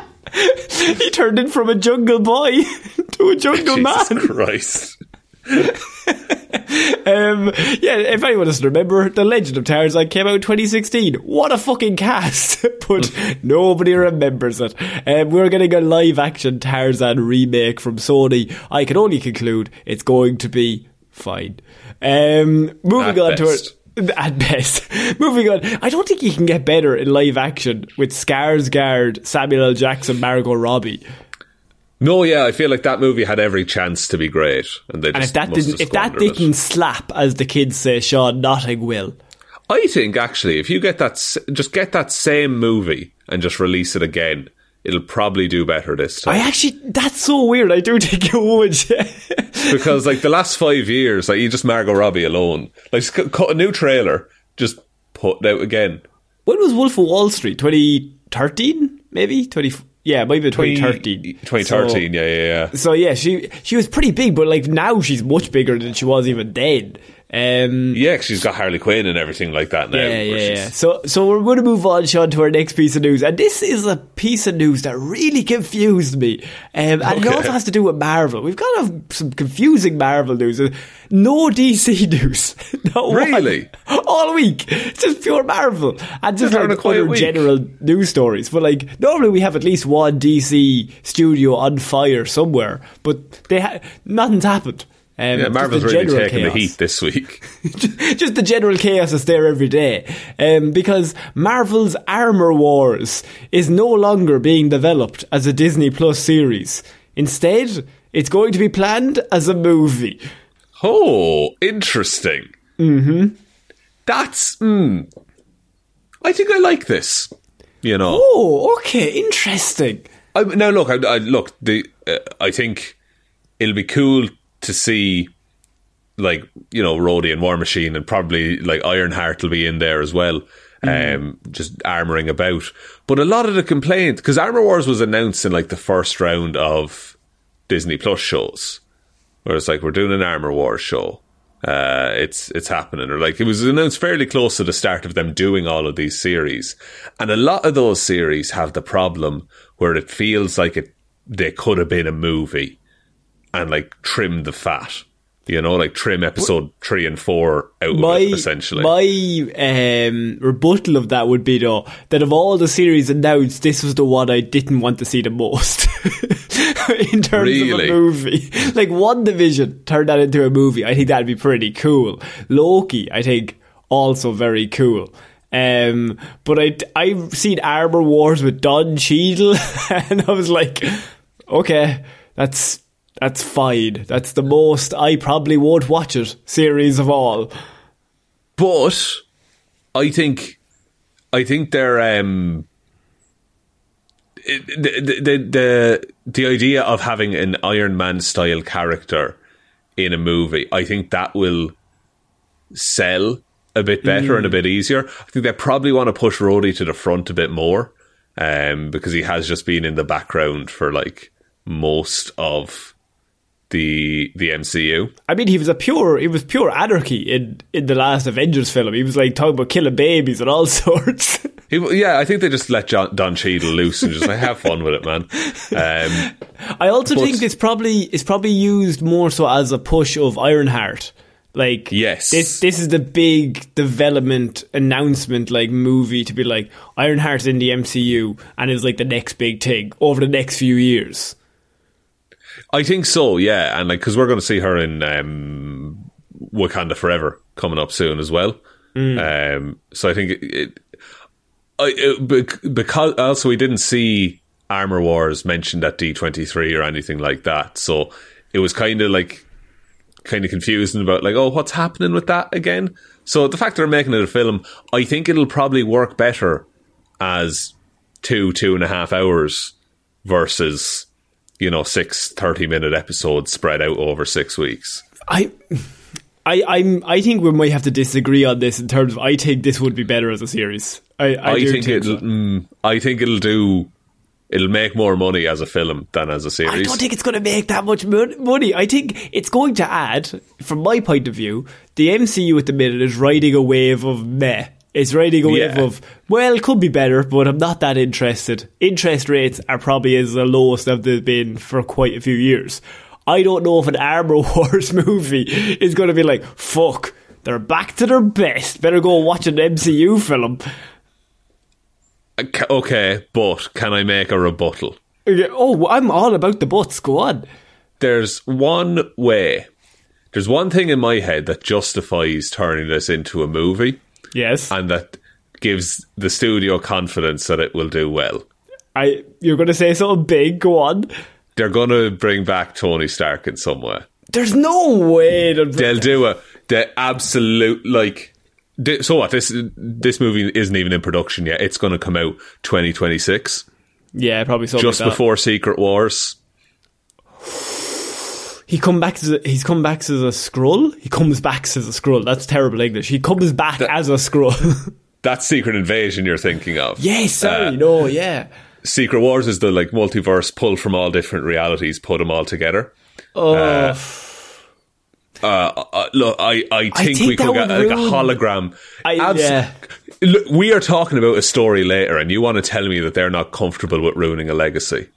[SPEAKER 4] He turned in from a jungle boy to a jungle
[SPEAKER 5] Jesus
[SPEAKER 4] man.
[SPEAKER 5] Christ.
[SPEAKER 4] Um, yeah, if anyone doesn't remember, The Legend of Tarzan came out in twenty sixteen. What a fucking cast! But nobody remembers it. Um, we're getting a live action Tarzan remake from Sony. I can only conclude it's going to be fine. Um, moving
[SPEAKER 5] At
[SPEAKER 4] on
[SPEAKER 5] best.
[SPEAKER 4] to it. At best. Moving on. I don't think you can get better in live action with Skarsgård, Samuel L. Jackson, Margot Robbie.
[SPEAKER 5] No, yeah, I feel like that movie had every chance to be great, and they just
[SPEAKER 4] and if that
[SPEAKER 5] must
[SPEAKER 4] didn't,
[SPEAKER 5] have
[SPEAKER 4] if that
[SPEAKER 5] squandered
[SPEAKER 4] didn't
[SPEAKER 5] it.
[SPEAKER 4] slap, as the kids say, Sean, nothing will.
[SPEAKER 5] I think actually, if you get that, s- just get that same movie and just release it again, it'll probably do better this time.
[SPEAKER 4] I actually, that's so weird. I do think it would.
[SPEAKER 5] Because like the last five years, like you just Margot Robbie alone, like just cut cut a new trailer, just put it out again.
[SPEAKER 4] When was Wolf of Wall Street? twenty thirteen, maybe twenty. Yeah, it might be twenty thirteen.
[SPEAKER 5] twenty thirteen,
[SPEAKER 4] so,
[SPEAKER 5] yeah, yeah, yeah.
[SPEAKER 4] So yeah, she she was pretty big, but like now she's much bigger than she was even then. Um,
[SPEAKER 5] Yeah, 'cause she's got Harley Quinn and everything like that now.
[SPEAKER 4] Yeah,
[SPEAKER 5] where
[SPEAKER 4] yeah,
[SPEAKER 5] she's-
[SPEAKER 4] yeah. So, so we're going to move on, Sean, to our next piece of news, and this is a piece of news that really confused me, um, and it
[SPEAKER 5] Okay.
[SPEAKER 4] also has to do with Marvel. We've got a, some confusing Marvel news. Uh, No D C news. Not one.
[SPEAKER 5] Really?
[SPEAKER 4] All week. It's just pure Marvel. And just
[SPEAKER 5] Just having
[SPEAKER 4] like
[SPEAKER 5] a quiet
[SPEAKER 4] other
[SPEAKER 5] week.
[SPEAKER 4] general news stories. But like, normally we have at least one D C studio on fire somewhere, but they ha- nothing's happened. Um,
[SPEAKER 5] Yeah,
[SPEAKER 4] just
[SPEAKER 5] Marvel's
[SPEAKER 4] the
[SPEAKER 5] really
[SPEAKER 4] general
[SPEAKER 5] taking the
[SPEAKER 4] chaos.
[SPEAKER 5] heat this week.
[SPEAKER 4] Just the general chaos that's there every day. Um, because Marvel's Armor Wars is no longer being developed as a Disney Plus series. Instead, it's going to be planned as a movie.
[SPEAKER 5] Oh, interesting. Mm-hmm. That's, mm, I think I like this, you know.
[SPEAKER 4] Oh, okay, interesting.
[SPEAKER 5] I, now look, I, I look. The uh, I think it'll be cool to see, like, you know, Rhodey and War Machine, and probably like Ironheart will be in there as well, um, just armoring about. But a lot of the complaints, because Armor Wars was announced in like the first round of Disney Plus shows, where it's like, we're doing an Armor Wars show. Uh, it's it's happening, or like it was announced fairly close to the start of them doing all of these series, and a lot of those series have the problem where it feels like it they could have been a movie and like trim the fat, you know, like trim episode three and four out
[SPEAKER 4] My,
[SPEAKER 5] of it, essentially.
[SPEAKER 4] my um, rebuttal of that would be, though, that of all the series announced, this was the one I didn't want to see the most. In terms
[SPEAKER 5] Really?
[SPEAKER 4] of a movie. Like, WandaVision, turn that into a movie. I think that'd be pretty cool. Loki, I think, also very cool. Um, but I, I've seen Armor Wars with Don Cheadle, and I was like, okay, that's that's fine. That's the most I probably won't watch it series of all.
[SPEAKER 5] But I think I think they're um, it, the, the the the idea of having an Iron Man style character in a movie, I think that will sell a bit better
[SPEAKER 4] Mm.
[SPEAKER 5] and a bit easier. I think they probably want to push Rhodey to the front a bit more, um, because he has just been in the background for like most of the the M C U.
[SPEAKER 4] I mean, he was a pure, he was pure anarchy in, in the last Avengers film. He was like talking about killing babies and all sorts.
[SPEAKER 5] He, yeah, I think they just let John, Don Cheadle loose and just like have fun with it, man. Um,
[SPEAKER 4] I also
[SPEAKER 5] But-
[SPEAKER 4] think it's probably it's probably used more so as a push of Ironheart. Like,
[SPEAKER 5] Yes.
[SPEAKER 4] this this is the big development announcement, like, movie to be like, Ironheart's in the M C U and is like the next big thing over the next few years.
[SPEAKER 5] I think so, yeah, and like because we're going to see her in um, Wakanda Forever coming up soon as well. Um, so I think it, it, I, it bec- because also we didn't see Armor Wars mentioned at D twenty-three or anything like that, so it was kind of like kind of confusing about like, oh, what's happening with that again? So the fact that they're making it a film, I think it'll probably work better as two two and a half hours versus, you know, six thirty minute episodes spread out over six weeks.
[SPEAKER 4] I, I, I'm, I think we might have to disagree on this in terms of, I think this would be better as a series. I, I,
[SPEAKER 5] I
[SPEAKER 4] do
[SPEAKER 5] think,
[SPEAKER 4] think
[SPEAKER 5] it'll.
[SPEAKER 4] so.
[SPEAKER 5] Mm, I think it'll do. It'll make more money as a film than as a series.
[SPEAKER 4] I don't think it's going to make that much mon- money. I think it's going to add, from my point of view, the M C U at the minute is riding a wave of meh. It's riding a wave
[SPEAKER 5] Yeah.
[SPEAKER 4] of, well, it could be better, but I'm not that interested. Interest rates are probably as the lowest they've been for quite a few years. I don't know if an Armor Wars movie is going to be like, fuck, they're back to their best. Better go watch an M C U film.
[SPEAKER 5] Okay, but can I make a rebuttal?
[SPEAKER 4] Oh, I'm all about the butts. Go on.
[SPEAKER 5] There's one way. There's one thing in my head that justifies turning this into a movie,
[SPEAKER 4] Yes.
[SPEAKER 5] and that gives the studio confidence that it will do well.
[SPEAKER 4] I. You're going to say something big. Go on.
[SPEAKER 5] they're going to bring back Tony Stark in some way.
[SPEAKER 4] There's no way that
[SPEAKER 5] they'll do it. The absolute, like, so what? This this movie isn't even in production yet. It's going to come out twenty twenty-six.
[SPEAKER 4] Yeah, probably something
[SPEAKER 5] just
[SPEAKER 4] like that.
[SPEAKER 5] before Secret Wars.
[SPEAKER 4] He come back as a, he's come back as a Skrull. He comes back as a Skrull. That's terrible English. He comes back that, as a Skrull. That's
[SPEAKER 5] Secret Invasion you're thinking of.
[SPEAKER 4] Yes, sorry,
[SPEAKER 5] uh,
[SPEAKER 4] no, yeah.
[SPEAKER 5] Secret Wars is the like multiverse pull from all different realities, put them all together.
[SPEAKER 4] Oh.
[SPEAKER 5] Uh, uh, uh, look, I, I, think, I think we could get like a hologram.
[SPEAKER 4] I,
[SPEAKER 5] Abs-
[SPEAKER 4] yeah.
[SPEAKER 5] Look, we are talking about a story later, and you want to tell me that they're not comfortable with ruining a legacy.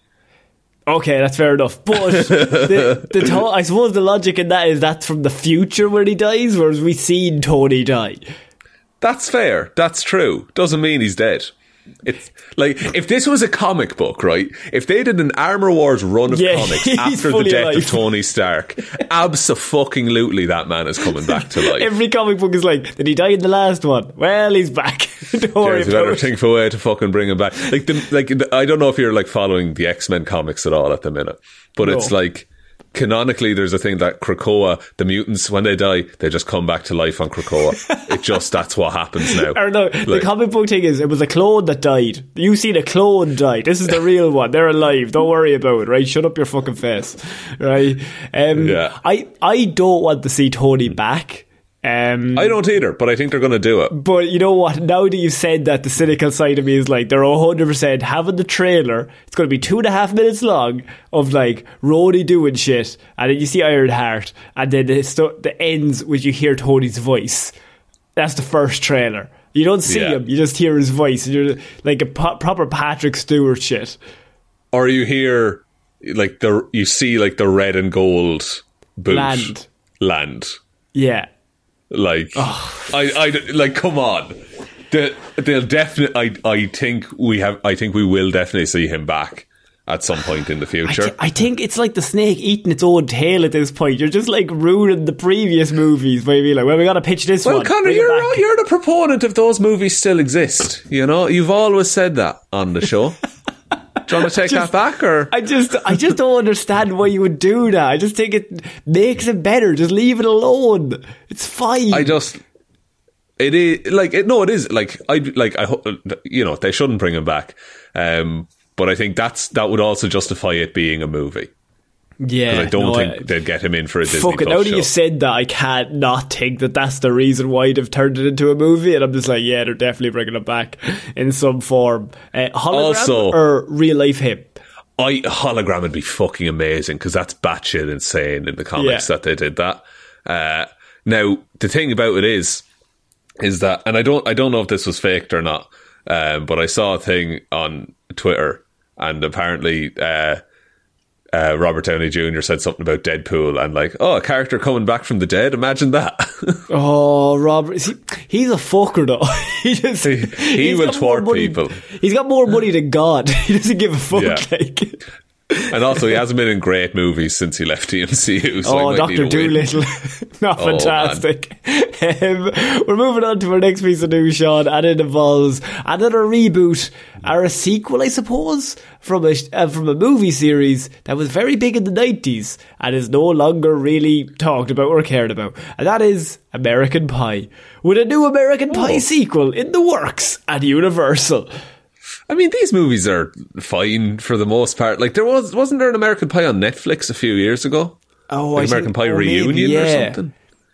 [SPEAKER 4] Okay, that's fair enough. But the, the to- I suppose the logic in that is that's from the future where he dies, whereas we've seen Tony die.
[SPEAKER 5] That's fair. That's true. Doesn't mean he's dead. It's like if this was a comic book, right? If they did an Armor Wars run of
[SPEAKER 4] yeah,
[SPEAKER 5] comics after the death
[SPEAKER 4] alive.
[SPEAKER 5] of Tony Stark, abso-fucking-lutely that man is coming back to life.
[SPEAKER 4] Every comic book is like, did he die in the last one? Well, he's back. Don't worry
[SPEAKER 5] about better it. Think of a way to fucking bring him back. Like, the, like the, I don't know if you're like following the X-Men comics at all at the minute, but no. It's like. Canonically, there's a thing that Krakoa, the mutants, when they die, they just come back to life on Krakoa. It just, that's what happens now.
[SPEAKER 4] Or no, like, the comic book thing is, it was a clone that died. You seen a clone die. This is the real one. They're alive. Don't worry about it, right? Shut up your fucking face, right? Um, yeah. I, I don't want to see Tony back. Um,
[SPEAKER 5] I don't either, but I think they're going to do it.
[SPEAKER 4] But you know what? Now that you've said that, the cynical side of me is like, they're one hundred percent having the trailer. It's going to be two and a half minutes long of like Rhodey doing shit, and then you see Ironheart, and then the, st- the ends with you hear Tony's voice. That's the first trailer. You don't see yeah. him, you just hear his voice, and you're like a po- proper Patrick Stewart shit.
[SPEAKER 5] Or you hear like the you see like the red and gold boot
[SPEAKER 4] land.
[SPEAKER 5] Land.
[SPEAKER 4] Yeah.
[SPEAKER 5] Like, oh. I, I, like, come on. The, they'll definitely. I, I think we have. I think we will definitely see him back at some point in the future.
[SPEAKER 4] I, th- I think it's like the snake eating its own tail at this point. You're just like ruining the previous movies by being like, well, we got to pitch this
[SPEAKER 5] well,
[SPEAKER 4] one.
[SPEAKER 5] Well, Conor, you're you're the proponent of those movies still exist. You know, you've always said that on the show. Do you want to take just, that back, or
[SPEAKER 4] I just, I just don't understand why you would do that. I just think it makes it better. Just leave it alone. It's fine.
[SPEAKER 5] I just, it is like it. No, it is like I like I. You know, they shouldn't bring him back. Um, but I think that's that would also justify it being a movie.
[SPEAKER 4] Yeah,
[SPEAKER 5] I don't
[SPEAKER 4] no,
[SPEAKER 5] think
[SPEAKER 4] I,
[SPEAKER 5] they'd get him in for a Disney
[SPEAKER 4] fuck it,
[SPEAKER 5] Plus
[SPEAKER 4] now
[SPEAKER 5] show.
[SPEAKER 4] that you've said that, I can't not think that that's the reason why they've turned it into a movie, and I'm just like, yeah, they're definitely bringing it back in some form. Uh, hologram
[SPEAKER 5] also,
[SPEAKER 4] or real life him?
[SPEAKER 5] I hologram would be fucking amazing because that's batshit insane in the comics yeah. that they did that. Uh, now the thing about it is, is that, and I don't, I don't know if this was faked or not, um, but I saw a thing on Twitter, and apparently. Uh, Uh, Robert Downey Junior said something about Deadpool and like, oh, a character coming back from the dead. Imagine that.
[SPEAKER 4] Oh, Robert, he, he's a fucker though. he just
[SPEAKER 5] he, he will thwart people.
[SPEAKER 4] He's got more money than God. He doesn't give a fuck.
[SPEAKER 5] Yeah.
[SPEAKER 4] Like.
[SPEAKER 5] And also, he hasn't been in great movies since he left the M C U. So
[SPEAKER 4] oh, Doctor Dolittle. Not
[SPEAKER 5] oh,
[SPEAKER 4] fantastic. Um, we're moving on to our next piece of news, Sean, and it involves another reboot, or a sequel, I suppose, from a, uh, from a movie series that was very big in the nineties and is no longer really talked about or cared about. And that is American Pie. With a new American oh. Pie sequel in the works at Universal.
[SPEAKER 5] I mean, these movies are fine for the most part. Like, there was, wasn't there an American Pie on Netflix a few years ago?
[SPEAKER 4] Oh,
[SPEAKER 5] like
[SPEAKER 4] I
[SPEAKER 5] American
[SPEAKER 4] think,
[SPEAKER 5] Pie
[SPEAKER 4] oh,
[SPEAKER 5] Reunion
[SPEAKER 4] maybe, yeah.
[SPEAKER 5] or something?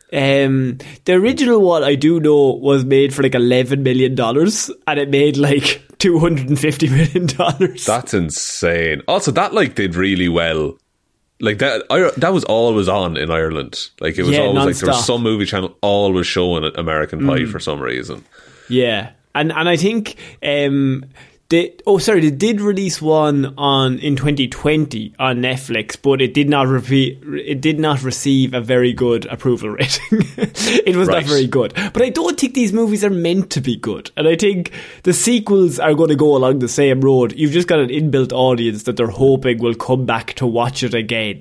[SPEAKER 4] Um, the original one, I do know, was made for like eleven million dollars, and it made like two hundred fifty million dollars.
[SPEAKER 5] That's insane. Also, that like did really well. Like that, I, that was always on in Ireland. Like it was
[SPEAKER 4] yeah,
[SPEAKER 5] always
[SPEAKER 4] non-stop.
[SPEAKER 5] like there was some movie channel always showing American Pie
[SPEAKER 4] mm.
[SPEAKER 5] for some reason.
[SPEAKER 4] Yeah, and and I think um, they oh sorry they did release one on in twenty twenty on Netflix, but it did not repeat. It did not receive a very good approval rating. It was
[SPEAKER 5] right.
[SPEAKER 4] not very good. But I don't think these movies are meant to be good, and I think the sequels are going to go along the same road. You've just got an inbuilt audience that they're hoping will come back to watch it again.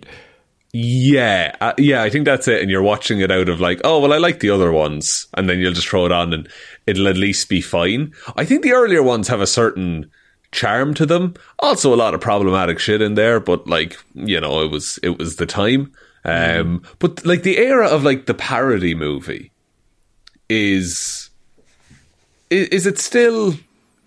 [SPEAKER 5] Yeah, uh, yeah, I think that's it. And you're watching it out of like, oh, well, I like the other ones. And then you'll just throw it on and it'll at least be fine. I think the earlier ones have a certain charm to them. Also a lot of problematic shit in there, but like, you know, it was it was the time. Um, mm. But like the era of like the parody movie is is, is it still?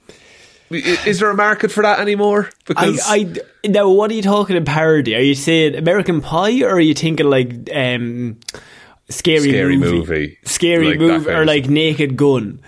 [SPEAKER 5] Is there a market for that anymore? Because
[SPEAKER 4] I, I now, what are you talking in parody? Are you saying American Pie, or are you thinking like um, scary,
[SPEAKER 5] scary
[SPEAKER 4] movie,
[SPEAKER 5] movie.
[SPEAKER 4] scary
[SPEAKER 5] like
[SPEAKER 4] movie, or like Naked Gun?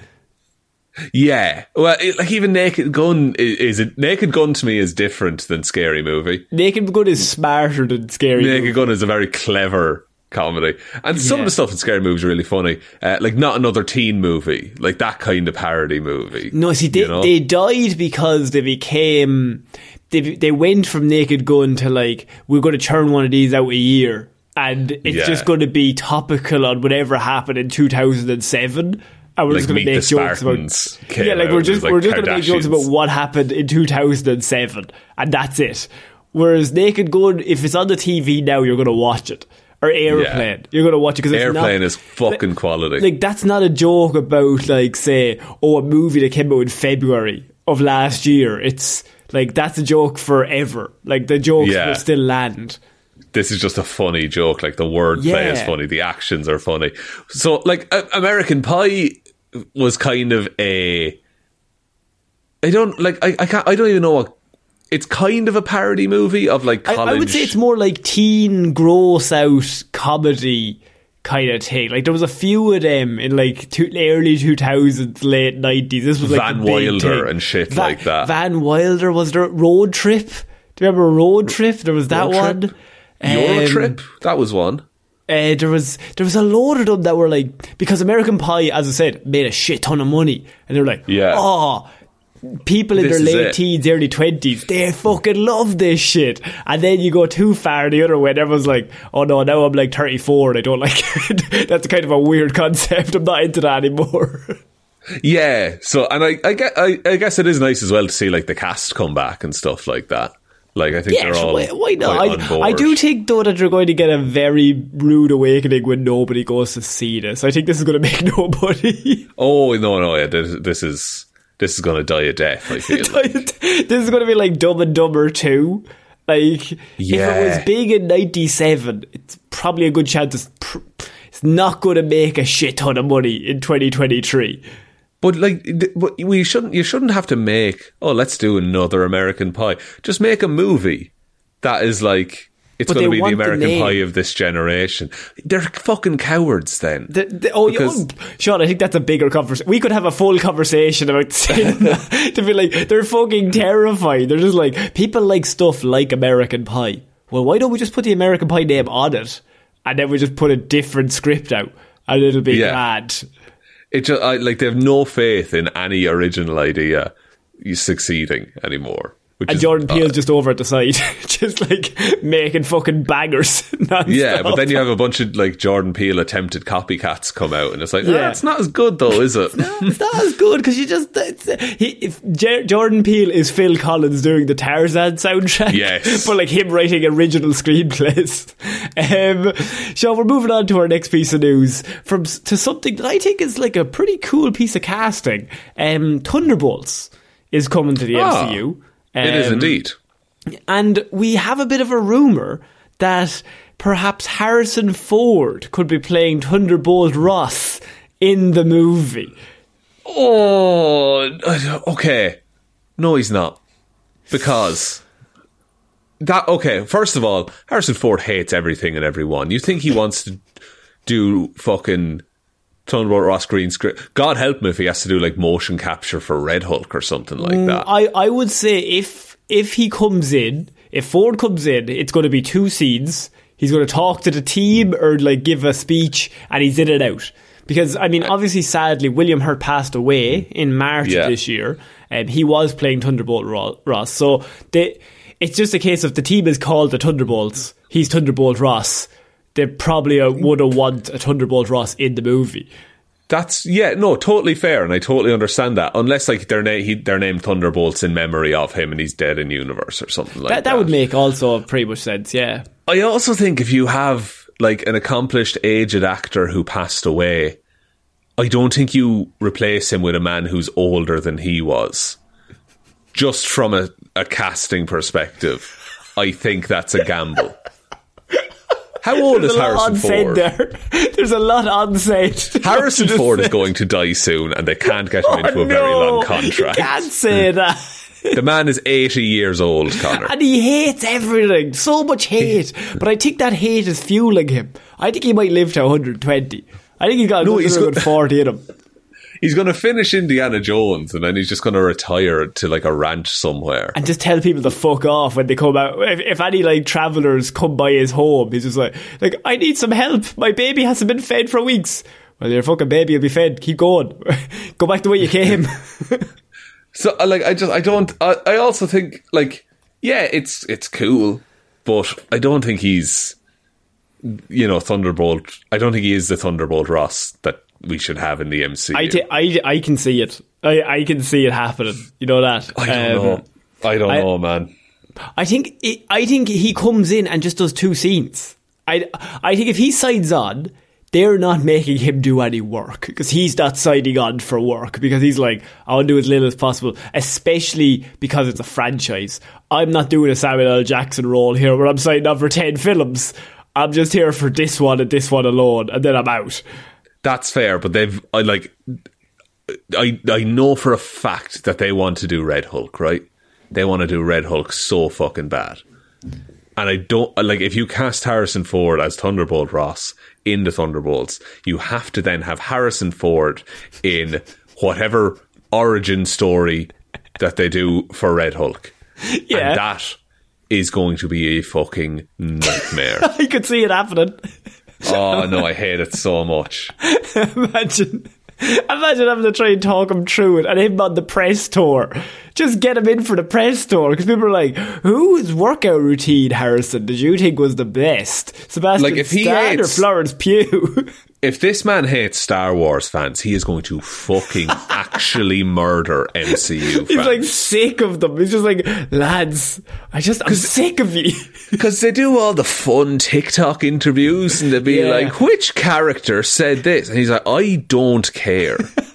[SPEAKER 5] Yeah, well, it, like even Naked Gun is, is it? Naked Gun to me is different than Scary Movie.
[SPEAKER 4] Naked Gun is smarter than Scary
[SPEAKER 5] Naked
[SPEAKER 4] Movie.
[SPEAKER 5] Gun is a very clever comedy, and some
[SPEAKER 4] yeah.
[SPEAKER 5] of the stuff in Scary Movie is really funny. Uh, like Not Another Teen Movie, like that kind of parody movie.
[SPEAKER 4] No, see, they,
[SPEAKER 5] you know?
[SPEAKER 4] they died because they became they they went from Naked Gun to like, we're going to churn one of these out a year, and it's
[SPEAKER 5] Yeah.
[SPEAKER 4] just going to be topical on whatever happened in two thousand seven. And we're
[SPEAKER 5] Like
[SPEAKER 4] just going to
[SPEAKER 5] Meet
[SPEAKER 4] make
[SPEAKER 5] the
[SPEAKER 4] jokes
[SPEAKER 5] Spartans
[SPEAKER 4] about
[SPEAKER 5] came
[SPEAKER 4] yeah, like
[SPEAKER 5] out,
[SPEAKER 4] we're
[SPEAKER 5] it
[SPEAKER 4] just
[SPEAKER 5] was like
[SPEAKER 4] we're just going to make jokes
[SPEAKER 5] Kardashians.
[SPEAKER 4] about what happened in two thousand seven, and that's it. Whereas Naked Gun, if it's on the T V now, you're going to watch it. Or Airplane,
[SPEAKER 5] Yeah.
[SPEAKER 4] you're going to watch it because it's
[SPEAKER 5] Airplane
[SPEAKER 4] not,
[SPEAKER 5] is fucking
[SPEAKER 4] like,
[SPEAKER 5] quality.
[SPEAKER 4] Like that's not a joke about like say, oh, a movie that came out in February of last year. It's like that's a joke forever. Like the jokes
[SPEAKER 5] Yeah.
[SPEAKER 4] will still land.
[SPEAKER 5] This is just a funny joke. Like the wordplay
[SPEAKER 4] Yeah.
[SPEAKER 5] is funny, the actions are funny. So, like uh, American Pie was kind of a. I don't like. I, I can't. I don't even know what. It's kind of a parody movie of like college.
[SPEAKER 4] I, I would say it's more like teen gross out comedy kind of thing. Like there was a few of them in like two, early two thousands, late nineties. This was like
[SPEAKER 5] Van
[SPEAKER 4] the big
[SPEAKER 5] Wilder
[SPEAKER 4] thing.
[SPEAKER 5] and shit
[SPEAKER 4] Va-
[SPEAKER 5] like that.
[SPEAKER 4] Van Wilder, was there Road Trip? Do you remember Road Trip? There was that
[SPEAKER 5] Road
[SPEAKER 4] one.
[SPEAKER 5] Trip? Euro
[SPEAKER 4] Um,
[SPEAKER 5] Trip, that was one.
[SPEAKER 4] Uh, there was there was a load of them that were like, because American Pie, as I said, made a shit ton of money, and they were like,
[SPEAKER 5] Yeah.
[SPEAKER 4] oh, people in
[SPEAKER 5] This
[SPEAKER 4] their
[SPEAKER 5] is
[SPEAKER 4] late
[SPEAKER 5] it.
[SPEAKER 4] teens, early twenties, they fucking love this shit. And then you go too far the other way, and everyone's like, oh no, now I'm like thirty-four and I don't like it. That's kind of a weird concept. I'm not into that anymore.
[SPEAKER 5] Yeah. So, and I, I get, I, I guess it is nice as well to see like the cast come back and stuff like that. Like I think
[SPEAKER 4] Yeah,
[SPEAKER 5] they're
[SPEAKER 4] sure,
[SPEAKER 5] all
[SPEAKER 4] why, why not?
[SPEAKER 5] quite on
[SPEAKER 4] I,
[SPEAKER 5] board.
[SPEAKER 4] I do think though that they're going to get a very rude awakening when nobody goes to see this. I think this is going to make nobody.
[SPEAKER 5] Oh no, no, yeah. This, this is this is going to die a death. I feel. like.
[SPEAKER 4] This is going to be like Dumb and Dumber two. Like, if
[SPEAKER 5] Yeah.
[SPEAKER 4] it was big in ninety-seven, it's probably a good chance it's, pr- it's not going to make a shit ton of money in twenty twenty-three.
[SPEAKER 5] But like, th- but we shouldn't. You shouldn't have to make. Oh, let's do another American Pie. Just make a movie that is like it's
[SPEAKER 4] But
[SPEAKER 5] going to
[SPEAKER 4] they
[SPEAKER 5] be the
[SPEAKER 4] want the
[SPEAKER 5] American
[SPEAKER 4] name.
[SPEAKER 5] Pie of this generation. They're fucking cowards. Then
[SPEAKER 4] The, the, oh,
[SPEAKER 5] Because-
[SPEAKER 4] you, Sean, I think that's a bigger conversation. We could have a full conversation about cinema to be like, they're fucking terrified. They're just like, people like stuff like American Pie. Well, why don't we just put the American Pie name on it, and then we just put a different script out, and it'll be
[SPEAKER 5] Yeah.
[SPEAKER 4] grand.
[SPEAKER 5] it just I, like they have no faith in any original idea succeeding anymore. Which
[SPEAKER 4] And
[SPEAKER 5] is,
[SPEAKER 4] Jordan Peele's
[SPEAKER 5] uh,
[SPEAKER 4] just over at the side, just like making fucking bangers. non-stop.
[SPEAKER 5] yeah, but then you have a bunch of like Jordan Peele attempted copycats come out, and it's like,
[SPEAKER 4] Yeah.
[SPEAKER 5] ah, it's not as good though, is it?
[SPEAKER 4] It's not as good because you just it's, he, if J- Jordan Peele is Phil Collins doing the Tarzan soundtrack,
[SPEAKER 5] Yes.
[SPEAKER 4] but like him writing original screenplays. Um, so we're moving on to our next piece of news from to something that I think is like a pretty cool piece of casting. Um, Thunderbolts is coming to the
[SPEAKER 5] Ah,
[SPEAKER 4] M C U. Um,
[SPEAKER 5] it is indeed.
[SPEAKER 4] And we have a bit of a rumour that perhaps Harrison Ford could be playing Thunderbolt Ross in the movie.
[SPEAKER 5] Oh, okay. No, he's not. Because that, okay, first of all, Harrison Ford hates everything and everyone. You think he wants to do fucking Thunderbolt Ross green screen? God help me if he has to do like motion capture for Red Hulk or something like that.
[SPEAKER 4] I, I would say if if he comes in, if Ford comes in, it's going to be two scenes. He's going to talk to the team or like give a speech, and he's in and out. Because, I mean, obviously, sadly, William Hurt passed away in March
[SPEAKER 5] Yeah.
[SPEAKER 4] of this year, and he was playing Thunderbolt Ro- Ross. So they, it's just a case of the team is called the Thunderbolts. He's Thunderbolt Ross. They probably uh, would have want a Thunderbolt Ross in the movie.
[SPEAKER 5] That's, yeah, no, totally fair, and I totally understand that. Unless like they're, na- he, they're named Thunderbolts in memory of him and he's dead in universe or something like
[SPEAKER 4] That,
[SPEAKER 5] that.
[SPEAKER 4] that would make also pretty much sense, yeah.
[SPEAKER 5] I also think if you have like an accomplished aged actor who passed away, I don't think you replace him with a man who's older than he was. just from a, a casting perspective, I think that's a gamble. How old
[SPEAKER 4] There's
[SPEAKER 5] is Harrison Ford?
[SPEAKER 4] There. There's a lot unsaid.
[SPEAKER 5] Harrison Ford
[SPEAKER 4] say.
[SPEAKER 5] is going to die soon, and they can't get him
[SPEAKER 4] oh,
[SPEAKER 5] into a
[SPEAKER 4] no.
[SPEAKER 5] very long contract.
[SPEAKER 4] You can't say that.
[SPEAKER 5] The man is eighty years old, Connor.
[SPEAKER 4] And he hates everything. So much hate. But I think that hate is fueling him. I think he might live to one hundred twenty. I think he's got
[SPEAKER 5] no,
[SPEAKER 4] a
[SPEAKER 5] he's
[SPEAKER 4] good
[SPEAKER 5] got,
[SPEAKER 4] forty in him.
[SPEAKER 5] He's going to finish Indiana Jones, and then he's just going to retire to like a ranch somewhere.
[SPEAKER 4] And just tell people to fuck off when they come out. If, if any like travellers come by his home, he's just like, like, I need some help. My baby hasn't been fed for weeks. Well, your fucking baby will be fed. Keep going. Go back the way you came.
[SPEAKER 5] So, like, I just, I don't, I, I also think, like, yeah, it's it's cool, but I don't think he's, you know, Thunderbolt. I don't think he is the Thunderbolt Ross that we should have in the M C U.
[SPEAKER 4] I, t- I, I can see it. I, I can see it happening. You know that?
[SPEAKER 5] I don't
[SPEAKER 4] um,
[SPEAKER 5] know. I don't
[SPEAKER 4] I,
[SPEAKER 5] know, man.
[SPEAKER 4] I think it, I think he comes in and just does two scenes. I, I think if he signs on, they're not making him do any work because he's not signing on for work because he's like, I want to do as little as possible, especially because it's a franchise. I'm not doing a Samuel L. Jackson role here where I'm signing on for ten films. I'm just here for this one and this one alone, and then I'm out.
[SPEAKER 5] That's fair, but they've, I like, I I know for a fact that they want to do Red Hulk, right? They want to do Red Hulk so fucking bad. And I don't, like, if you cast Harrison Ford as Thunderbolt Ross in the Thunderbolts, you have to then have Harrison Ford in whatever origin story that they do for Red Hulk.
[SPEAKER 4] Yeah.
[SPEAKER 5] And that is going to be a fucking nightmare.
[SPEAKER 4] I could see it happening.
[SPEAKER 5] Oh, no, I hate it so much.
[SPEAKER 4] Imagine... Imagine having to try and talk him through it and him on the press tour. Just get him in for the press tour because people are like, whose workout routine, Harrison, did you think was the best? Sebastian
[SPEAKER 5] Like, if he
[SPEAKER 4] Stan
[SPEAKER 5] hates-
[SPEAKER 4] or Florence Pugh?
[SPEAKER 5] If this man hates Star Wars fans, he is going to fucking actually murder M C U fans.
[SPEAKER 4] He's like sick of them. He's just like, lads, I just, I'm sick of you.
[SPEAKER 5] Because they do all the fun TikTok interviews and they'll be
[SPEAKER 4] Yeah.
[SPEAKER 5] like, which character said this? And he's like, I don't care.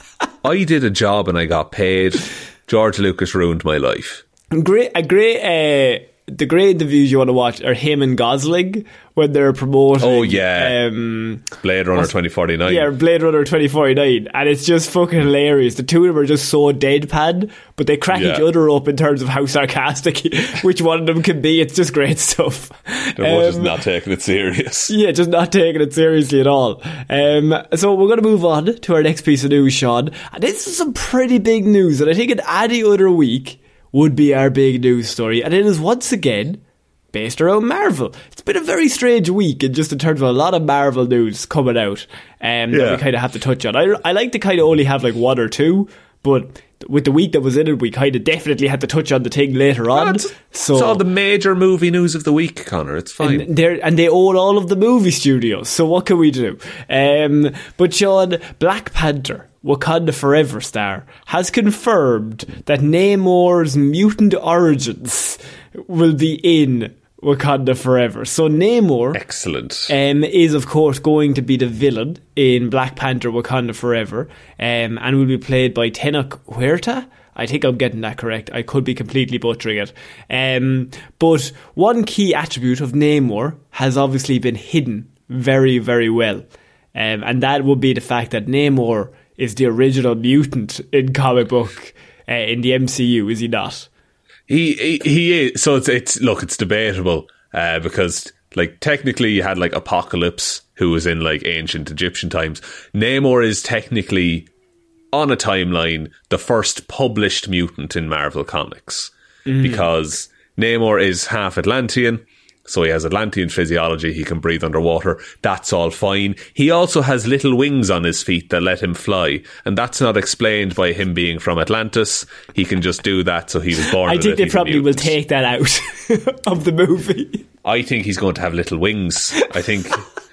[SPEAKER 5] I did a job and I got paid. George Lucas ruined my life.
[SPEAKER 4] Great, a great, uh, the great interviews you want to watch are him and Gosling when they're promoting.
[SPEAKER 5] Oh, yeah.
[SPEAKER 4] Um,
[SPEAKER 5] Blade Runner twenty forty-nine.
[SPEAKER 4] Yeah, Blade Runner twenty forty-nine. And it's just fucking hilarious. The two of them are just so deadpan, but they crack
[SPEAKER 5] Yeah.
[SPEAKER 4] each other up in terms of how sarcastic which one of them can be. It's just great stuff.
[SPEAKER 5] They're both just
[SPEAKER 4] Um,
[SPEAKER 5] not taking it serious.
[SPEAKER 4] Yeah, just not taking it seriously at all. Um, so we're going to move on to our next piece of news, Sean. And this is some pretty big news, and I think in any other week would be our big news story. And it is once again based around Marvel. It's been a very strange week, and just in terms of a lot of Marvel news coming out um, that
[SPEAKER 5] Yeah.
[SPEAKER 4] we kind of have to touch on. I, I like to kind of only have like one or two, but with the week that was in it, we kind of definitely had to touch on the thing later on.
[SPEAKER 5] Well, it's,
[SPEAKER 4] so
[SPEAKER 5] it's all the major movie news of the week, Connor. It's fine.
[SPEAKER 4] and they and they own all of the movie studios. So what can we do? Um, but Sean, Black Panther, Wakanda Forever star, has confirmed that Namor's mutant origins will be in Wakanda Forever. So Namor
[SPEAKER 5] Excellent.
[SPEAKER 4] um, is of course going to be the villain in Black Panther Wakanda Forever, um, and will be played by Tenoch Huerta. I think I'm getting that correct. I could be completely butchering it. Um, but one key attribute of Namor has obviously been hidden very, very well. Um, and that would be the fact that Namor is the original mutant in comic book, uh, in the M C U, is he not?
[SPEAKER 5] He, he he is. So it's it's look, it's debatable uh, because like technically you had like Apocalypse, who was in like ancient Egyptian times. Namor is technically on a timeline the first published mutant in Marvel Comics mm. because Namor is half Atlantean. So he has Atlantean physiology, he can breathe underwater, that's all fine. He also has little wings on his feet that let him fly, and that's not explained by him being from Atlantis. He can just do that, so he was born
[SPEAKER 4] I
[SPEAKER 5] with
[SPEAKER 4] think
[SPEAKER 5] it.
[SPEAKER 4] they
[SPEAKER 5] He's a
[SPEAKER 4] probably will
[SPEAKER 5] mutant.
[SPEAKER 4] take that out of the movie.
[SPEAKER 5] I think he's going to have little wings. I think...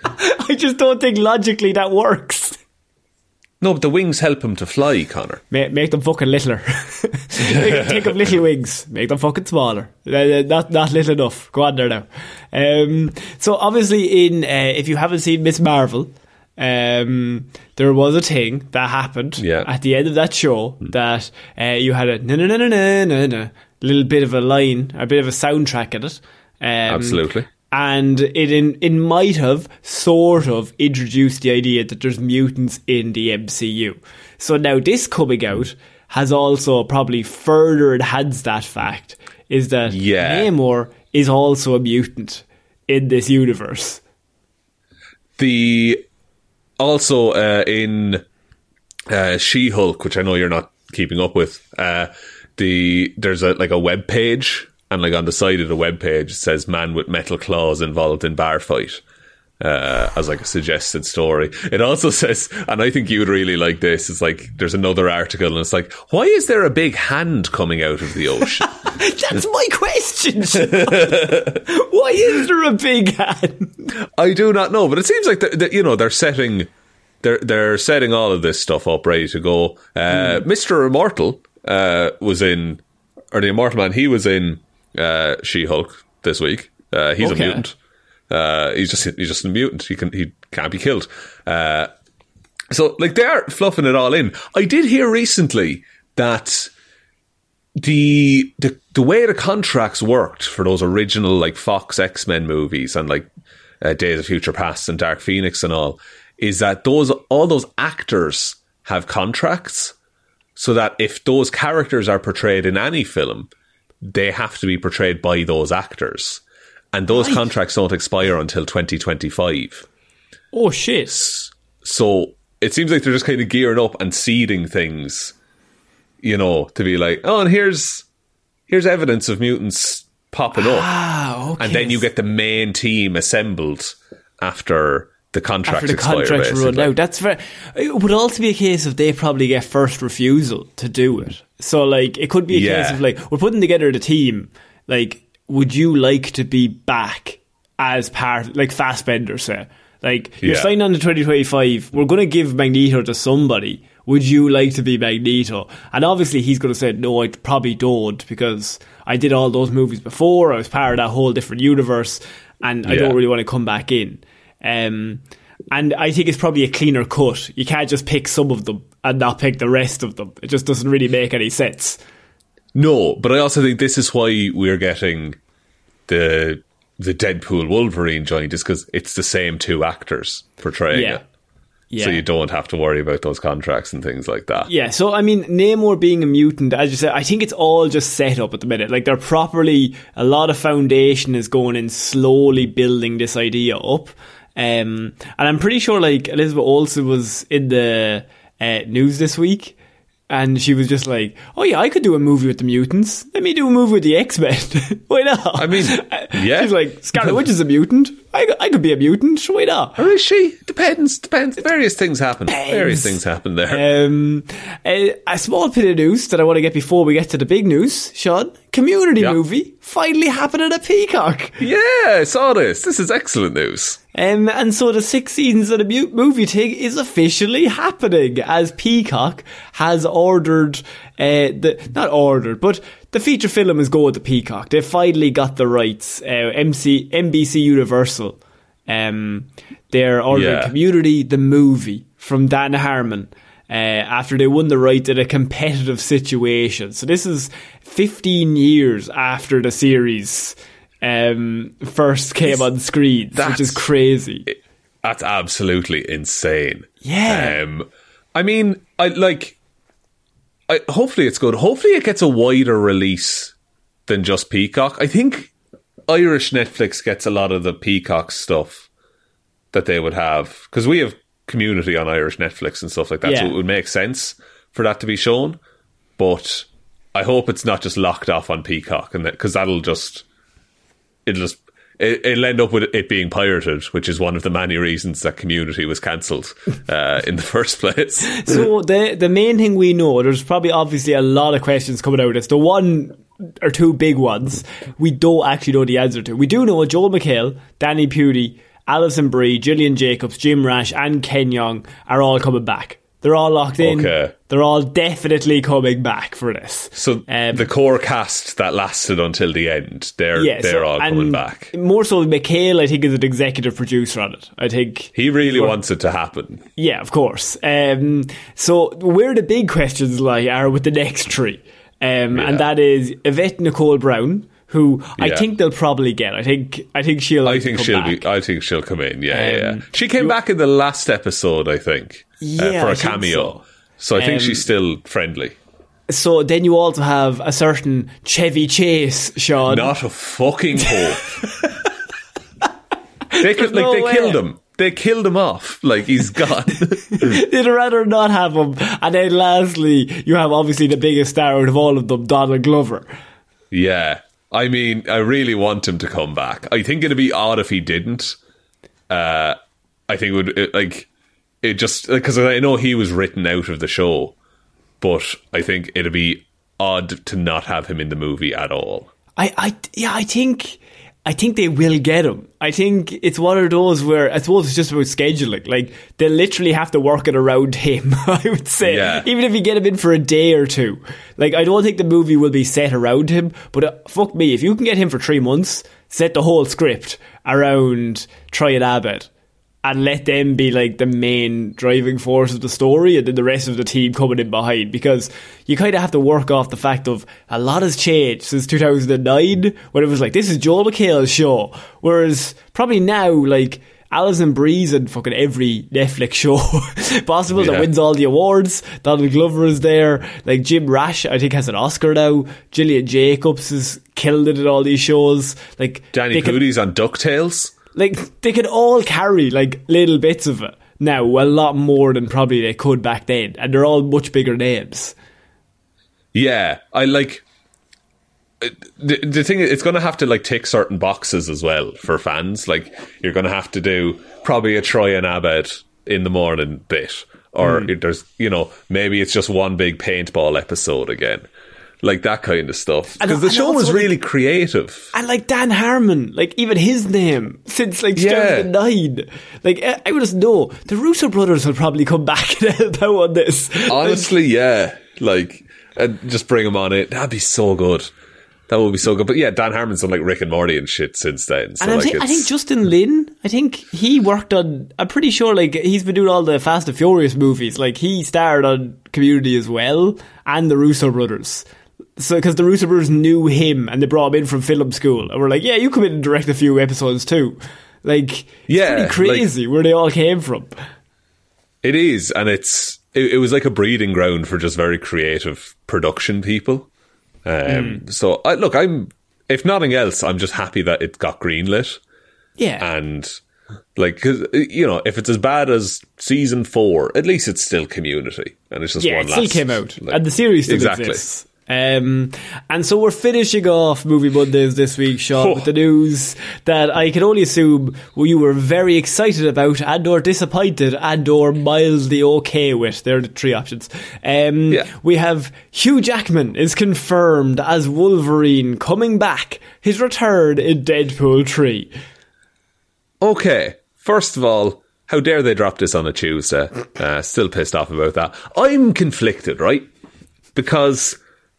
[SPEAKER 4] I just don't think logically that works.
[SPEAKER 5] No, but the wings help him to fly, Connor.
[SPEAKER 4] Make, make them fucking littler. take, take them little wings. Make them fucking smaller. Uh, not not little enough. Go on there now. Um, so obviously, in uh, if you haven't seen Miss Marvel, um, there was a thing that happened
[SPEAKER 5] yeah.
[SPEAKER 4] at the end of that show that uh, you had a no no no no no no no little bit of a line, a bit of a soundtrack in it. Um,
[SPEAKER 5] Absolutely.
[SPEAKER 4] And it in, it might have sort of introduced the idea that there's mutants in the M C U. So now this coming out has also probably further enhanced that fact, is that
[SPEAKER 5] yeah.
[SPEAKER 4] Namor is also a mutant in this universe.
[SPEAKER 5] The also uh, in uh, She-Hulk, which I know you're not keeping up with, uh, the there's a like a web page. And like on the side of the webpage, it says "man with metal claws involved in bar fight" uh, as like a suggested story. It also says, and I think you would really like this. It's like there's another article, and it's like, why is there a big hand coming out of the ocean?
[SPEAKER 4] That's my question. Why is there a big hand?
[SPEAKER 5] I do not know, but it seems like they're, they're, you know they're setting they're they're setting all of this stuff up ready to go. Uh, mm. Mister Immortal uh, was in, or the Immortal Man, he was in. Uh, She-Hulk this week. Uh, he's okay. a mutant. Uh, he's just he's just a mutant. He can he can't be killed. Uh, so like they are fluffing it all in. I did hear recently that the the the way the contracts worked for those original like Fox X-Men movies and like uh, Days of Future Past and Dark Phoenix and all is that those all those actors have contracts so that if those characters are portrayed in any film, they have to be portrayed by those actors. And those right. contracts don't expire until twenty twenty-five.
[SPEAKER 4] Oh, shit.
[SPEAKER 5] So it seems like they're just kind of gearing up and seeding things, you know, to be like, oh, and here's here's evidence of mutants popping up.
[SPEAKER 4] Ah, okay.
[SPEAKER 5] And then you get the main team assembled after the contracts
[SPEAKER 4] After the
[SPEAKER 5] expire,
[SPEAKER 4] contracts
[SPEAKER 5] basically.
[SPEAKER 4] run out. That's very, it would also be a case of they probably get first refusal to do it. So, like, it could be a
[SPEAKER 5] yeah.
[SPEAKER 4] case of, like, we're putting together the team. Like, would you like to be back as part, like Fassbender say? Like, you're
[SPEAKER 5] yeah.
[SPEAKER 4] signing on to twenty twenty-five. We're going to give Magneto to somebody. Would you like to be Magneto? And obviously he's going to say, no, I probably don't, because I did all those movies before. I was part of that whole different universe, and I
[SPEAKER 5] yeah.
[SPEAKER 4] don't really want to come back in. Um, and I think it's probably a cleaner cut. You can't just pick some of them and not pick the rest of them. It just doesn't really make any sense.
[SPEAKER 5] No, but I also think this is why we're getting the the Deadpool Wolverine joint, is because it's the same two actors portraying
[SPEAKER 4] yeah.
[SPEAKER 5] it.
[SPEAKER 4] Yeah.
[SPEAKER 5] So you don't have to worry about those contracts and things like that.
[SPEAKER 4] Yeah, so I mean, Namor being a mutant, as you said, I think it's all just set up at the minute. Like, they're properly, a lot of foundation is going in, slowly building this idea up. Um, and I'm pretty sure, like, Elizabeth Olsen was in the uh, news this week, and she was just like, oh yeah, I could do a movie with the mutants. Let me do a movie with the X-Men. Why not?
[SPEAKER 5] I mean, yeah.
[SPEAKER 4] She's like, Scarlet Witch is a mutant. I, I could be a mutant. Why not?
[SPEAKER 5] Or is she? Depends. Depends. Various things happen.
[SPEAKER 4] Depends.
[SPEAKER 5] Various things happen there.
[SPEAKER 4] Um, a, a small bit of news that I want to get before we get to the big news, Sean. Community
[SPEAKER 5] yeah.
[SPEAKER 4] movie finally happening at Peacock.
[SPEAKER 5] Yeah, I saw this. This is excellent news.
[SPEAKER 4] Um, and so the six seasons of the mute movie thing is officially happening, as Peacock has ordered, uh, the not ordered, but the feature film is going to Peacock. They've finally got the rights. Uh, M C, N B C Universal. Um, they're ordering
[SPEAKER 5] yeah.
[SPEAKER 4] Community, the movie from Dan Harmon. Uh, after they won the rights in a competitive situation. So this is fifteen years after the series um, first came it's, on screens, which is crazy.
[SPEAKER 5] It, that's absolutely insane.
[SPEAKER 4] Yeah.
[SPEAKER 5] Um, I mean, I like. I, hopefully it's good. Hopefully it gets a wider release than just Peacock. I think Irish Netflix gets a lot of the Peacock stuff that they would have, because we have Community on Irish Netflix and stuff like that,
[SPEAKER 4] yeah.
[SPEAKER 5] so it would make sense for that to be shown. But I hope it's not just locked off on Peacock, and because that, that'll just it'll just it, it'll end up with it being pirated, which is one of the many reasons that Community was cancelled uh, in the first place.
[SPEAKER 4] So the the main thing we know, there's probably obviously a lot of questions coming out of this. The one or two big ones we don't actually know the answer to. We do know Joel McHale, Danny Pudi, Alison Brie, Gillian Jacobs, Jim Rash and Ken Jeong are all coming back. They're all locked in.
[SPEAKER 5] Okay.
[SPEAKER 4] they're all definitely coming back for this.
[SPEAKER 5] So
[SPEAKER 4] um,
[SPEAKER 5] the core cast that lasted until the end, they're
[SPEAKER 4] yeah,
[SPEAKER 5] they're
[SPEAKER 4] so,
[SPEAKER 5] all coming back.
[SPEAKER 4] More so, McHale, I think, is an executive producer on it. I think
[SPEAKER 5] he really wants it to happen.
[SPEAKER 4] Yeah, of course. Um, so where the big questions lie are with the next three, um,
[SPEAKER 5] yeah.
[SPEAKER 4] and that is Yvette Nicole Brown, who I
[SPEAKER 5] yeah.
[SPEAKER 4] think they'll probably get. I think I think she'll.
[SPEAKER 5] I think
[SPEAKER 4] come
[SPEAKER 5] she'll
[SPEAKER 4] back.
[SPEAKER 5] be. I think she'll come in. Yeah, um, yeah, yeah. She came
[SPEAKER 4] you,
[SPEAKER 5] back in the last episode, I think,
[SPEAKER 4] yeah,
[SPEAKER 5] uh, for a
[SPEAKER 4] I think
[SPEAKER 5] cameo.
[SPEAKER 4] So.
[SPEAKER 5] so I think
[SPEAKER 4] um,
[SPEAKER 5] she's still friendly.
[SPEAKER 4] So then you also have a certain Chevy Chase, Sean.
[SPEAKER 5] Not a fucking hope. they could, like
[SPEAKER 4] no
[SPEAKER 5] they
[SPEAKER 4] way.
[SPEAKER 5] killed him. They killed him off. Like, he's gone.
[SPEAKER 4] They'd rather not have him. And then lastly, you have obviously the biggest star out of all of them, Donald Glover.
[SPEAKER 5] Yeah. I mean, I really want him to come back. I think it'd be odd if he didn't. Uh, I think it would, it, like, it just, because I know he was written out of the show, but I think it'd be odd to not have him in the movie at all.
[SPEAKER 4] I, I, yeah, I think... I think they will get him. I think it's one of those where I suppose it's just about scheduling. Like, they literally have to work it around him, I would say.
[SPEAKER 5] Yeah.
[SPEAKER 4] Even if you get him in for a day or two. Like, I don't think the movie will be set around him, but uh, fuck me, if you can get him for three months, set the whole script around Troy and Abed and let them be like the main driving force of the story, and then the rest of the team coming in behind, because you kind of have to work off the fact of a lot has changed since two thousand nine, when it was like, this is Joel McHale's show, whereas probably now, like, Alison Brie's in fucking every Netflix show possible
[SPEAKER 5] yeah.
[SPEAKER 4] that wins all the awards. Donald Glover is there. Like, Jim Rash, I think, has an Oscar now. Gillian Jacobs is killing it in all these shows. Like,
[SPEAKER 5] Danny Pudi's on DuckTales.
[SPEAKER 4] Like, they could all carry, like, little bits of it now, a lot more than probably they could back then. And they're all much bigger names.
[SPEAKER 5] Yeah, I like... The, the thing is, it's going to have to, like, tick certain boxes as well for fans. Like, you're going to have to do probably a Troy and Abed in the morning bit. Or mm. there's, you know, maybe it's just one big paintball episode again. Like, that kind of stuff. Because the
[SPEAKER 4] and
[SPEAKER 5] show was
[SPEAKER 4] also,
[SPEAKER 5] really
[SPEAKER 4] like,
[SPEAKER 5] creative.
[SPEAKER 4] And, like, Dan Harmon, like, even his name, since, like, two thousand nine. Yeah. Like, I, I would just know, the Russo brothers will probably come back and help out on this.
[SPEAKER 5] Honestly, like, yeah. Like, and just bring them on it. That'd be so good. That would be so good. But yeah, Dan Harmon's done, like, Rick and Morty and shit since then. So,
[SPEAKER 4] and I,
[SPEAKER 5] like,
[SPEAKER 4] think, I think Justin Lin, I think he worked on, I'm pretty sure, like, he's been doing all the Fast and Furious movies. Like, he starred on Community as well, and the Russo brothers. So, because the Russo brothers knew him and they brought him in from film school and were like, yeah, you come in and direct a few episodes too. Like, it's
[SPEAKER 5] yeah,
[SPEAKER 4] pretty crazy, like, where they all came from.
[SPEAKER 5] It is, and it's it, it was like a breeding ground for just very creative production people. Um, mm. So, I, look, I'm if nothing else, I'm just happy that it got greenlit.
[SPEAKER 4] Yeah,
[SPEAKER 5] and like, cause, you know, if it's as bad as season four, at least it's still Community, and it's just
[SPEAKER 4] yeah,
[SPEAKER 5] one
[SPEAKER 4] it
[SPEAKER 5] last.
[SPEAKER 4] still came out,
[SPEAKER 5] like,
[SPEAKER 4] and the series still
[SPEAKER 5] exactly.
[SPEAKER 4] exists. Um, and so we're finishing off Movie Mondays this week, Sean,
[SPEAKER 5] oh.
[SPEAKER 4] with the news that I can only assume well, you were very excited about, and or disappointed, and or mildly okay with. They're the three options. Um,
[SPEAKER 5] yeah.
[SPEAKER 4] We have Hugh Jackman is confirmed as Wolverine, coming back, his return in Deadpool three.
[SPEAKER 5] Okay, first of all, how dare they drop this on a Tuesday? Uh, still pissed off about that. I'm conflicted, right? Because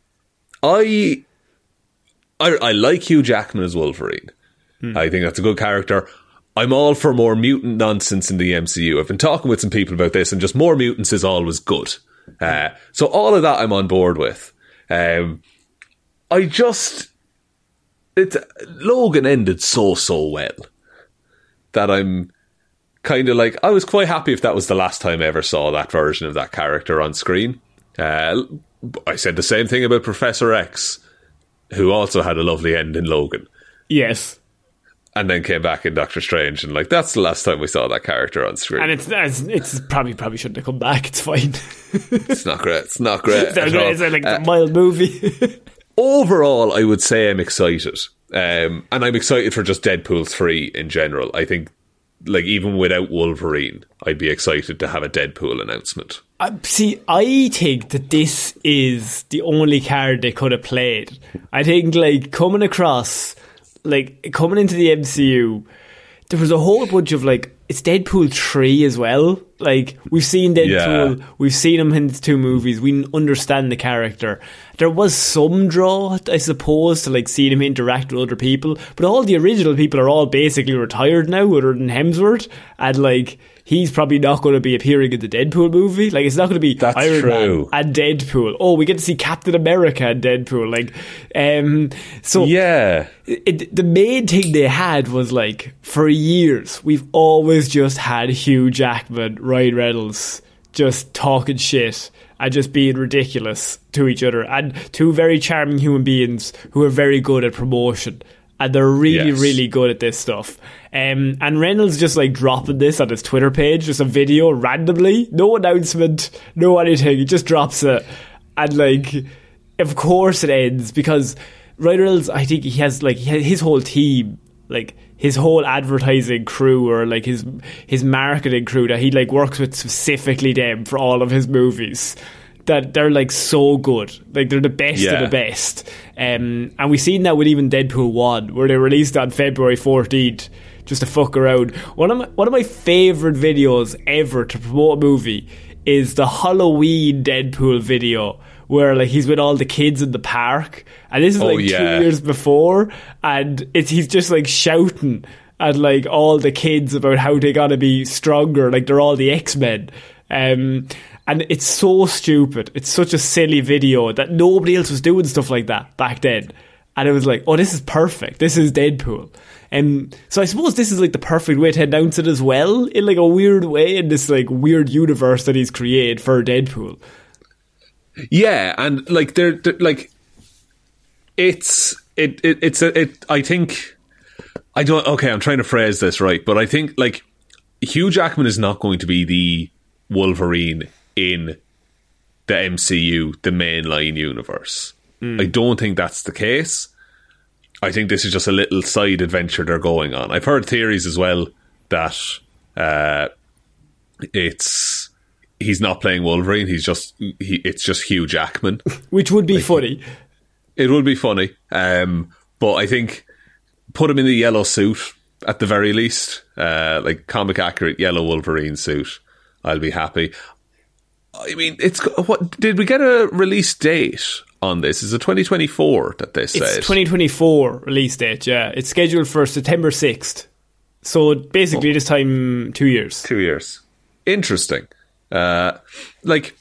[SPEAKER 5] I, I, I like Hugh Jackman as Wolverine. Hmm. I think that's a good character. I'm all for more mutant nonsense in the M C U. I've been talking with some people about this, and just more mutants is always good. Uh, so all of that I'm on board with. Um, I just... It, Logan ended so, so well that I'm kind of like... I was quite happy if that was the last time I ever saw that version of that character on screen. Uh, I said the same thing about Professor X, who also had a lovely end in Logan.
[SPEAKER 4] Yes.
[SPEAKER 5] And then came back in Doctor Strange, and like that's the last time we saw that character on screen.
[SPEAKER 4] And it's it's, it's probably probably shouldn't have come back. It's fine.
[SPEAKER 5] It's not great. It's not great.
[SPEAKER 4] It's, not great. It's like uh, a mild movie.
[SPEAKER 5] Overall, I would say I'm excited, um, and I'm excited for just Deadpool three in general. I think, like, even without Wolverine, I'd be excited to have a Deadpool announcement.
[SPEAKER 4] Uh, see, I think that this is the only card they could have played. I think, like, coming across, like, coming into the M C U, there was a whole bunch of, like, it's Deadpool three as well. Like, we've seen Deadpool, yeah. we've seen him in the two movies, we understand the character. There was some draw, I suppose, to like seeing him interact with other people, but all the original people are all basically retired now, other than Hemsworth, and like, he's probably not going to be appearing in the Deadpool movie. Like, it's not going to be
[SPEAKER 5] That's
[SPEAKER 4] Iron
[SPEAKER 5] true.
[SPEAKER 4] Man and Deadpool. Oh, we get to see Captain America and Deadpool. Like, um, so
[SPEAKER 5] yeah,
[SPEAKER 4] it, the main thing they had was like, for years we've always just had Hugh Jackman, Ryan Reynolds, just talking shit and just being ridiculous to each other, and two very charming human beings who are very good at promotion. And they're really, yes. really good at this stuff. Um, and Reynolds just like dropping this on his Twitter page, just a video randomly, no announcement, no anything. He just drops it, and like, of course it ends, because Ryan Reynolds, I think he has like his whole team, like his whole advertising crew, or like his his marketing crew that he like works with specifically them for all of his movies. That they're like so good, like they're the best yeah. of the best, um, and we've seen that with even Deadpool one, where they released on February fourteenth just to fuck around. One of my one of my favorite videos ever to promote a movie is the Halloween Deadpool video, where like he's with all the kids in the park, and this is like oh, yeah. two years before, and it's he's just like shouting at like all the kids about how they gotta be stronger, like they're all the X-Men. Um, and it's so stupid. It's such a silly video that nobody else was doing stuff like that back then. And it was like, oh, this is perfect. This is Deadpool. And so I suppose this is like the perfect way to announce it as well, in like a weird way, in this like weird universe that he's created for Deadpool.
[SPEAKER 5] Yeah, and like they're, they're like it's it, it it's a it I think I don't okay, I'm trying to phrase this right, but I think like Hugh Jackman is not going to be the Wolverine in the M C U, the mainline universe. Mm. I don't think that's the case. I think this is just a little side adventure they're going on. I've heard theories as well that uh, it's he's not playing Wolverine. He's just he, it's just Hugh Jackman,
[SPEAKER 4] which would be
[SPEAKER 5] like,
[SPEAKER 4] funny.
[SPEAKER 5] It would be funny, um, but I think put him in the yellow suit at the very least, uh, like comic accurate yellow Wolverine suit. I'll be happy. I mean, it's what did we get a release date on this? Is it twenty twenty-four that they said?
[SPEAKER 4] It's twenty twenty-four release date, yeah. It's scheduled for September sixth. So basically oh. this time two years.
[SPEAKER 5] Two years. Interesting. Uh, like,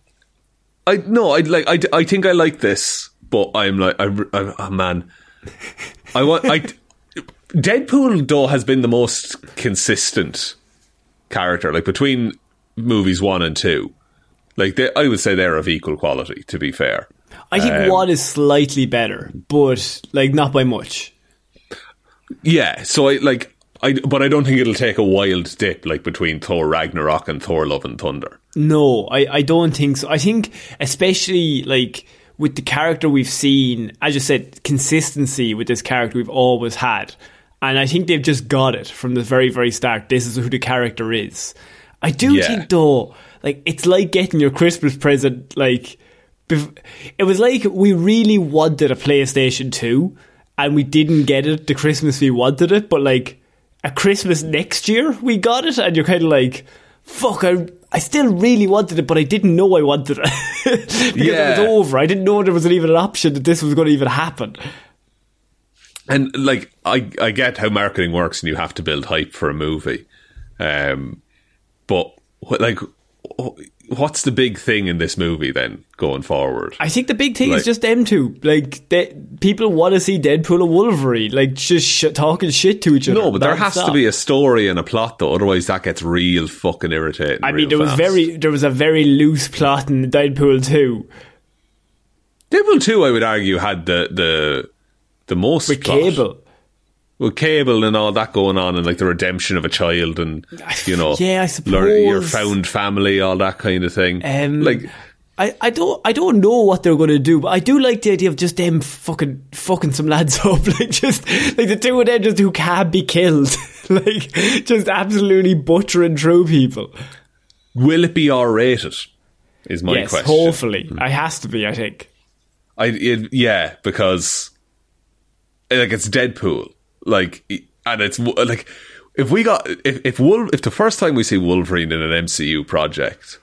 [SPEAKER 5] I no, I like. I, I think I like this, but I'm like, I, I, oh man, I want. I Deadpool though has been the most consistent character, like between movies one and two. Like they, I would say they're of equal quality. To be fair,
[SPEAKER 4] I think
[SPEAKER 5] um,
[SPEAKER 4] one is slightly better, but like not by much.
[SPEAKER 5] Yeah, so I like. I, but I don't think it'll take a wild dip like between Thor Ragnarok and Thor Love and Thunder.
[SPEAKER 4] No, I, I don't think so. I think especially like with the character we've seen, as you said, consistency with this character we've always had. And I think they've just got it from the very, very start. This is who the character is. I do yeah. think though, like it's like getting your Christmas present, like bef- it was like we really wanted a PlayStation two and we didn't get it the Christmas we wanted it, but like at Christmas next year we got it, and you're kind of like, fuck, I I still really wanted it, but I didn't know I wanted it because yeah. it was over. I didn't know there was even an option that this was going to even happen.
[SPEAKER 5] And like, I I get how marketing works, and you have to build hype for a movie, um, but like, what's the big thing in this movie then going forward?
[SPEAKER 4] I think the big thing
[SPEAKER 5] like,
[SPEAKER 4] is just them two. Like, they, people want to see Deadpool and Wolverine, like just sh- talking shit to each other.
[SPEAKER 5] No, but there has stop. to be a story and a plot, though. Otherwise, that gets real fucking irritating.
[SPEAKER 4] I mean,
[SPEAKER 5] real
[SPEAKER 4] there
[SPEAKER 5] fast.
[SPEAKER 4] was very there was a very loose plot in Deadpool two.
[SPEAKER 5] Deadpool two, I would argue, had the the the most
[SPEAKER 4] with
[SPEAKER 5] plot.
[SPEAKER 4] Cable.
[SPEAKER 5] With Cable and all that going on, and like the redemption of a child, and you know,
[SPEAKER 4] yeah, I suppose
[SPEAKER 5] learn your found family, all that kind of thing.
[SPEAKER 4] Um,
[SPEAKER 5] like,
[SPEAKER 4] I, I don't I don't know what they're going to do, but I do like the idea of just them fucking fucking some lads up, like just like the two of them just who can't be killed, like just absolutely butchering through people.
[SPEAKER 5] Will it be R rated? Is my
[SPEAKER 4] yes,
[SPEAKER 5] question.
[SPEAKER 4] Hopefully, it has to be. I think.
[SPEAKER 5] I it, yeah, because like it's Deadpool. Like, and it's like if we got if if Wolf, if the first time we see Wolverine in an M C U project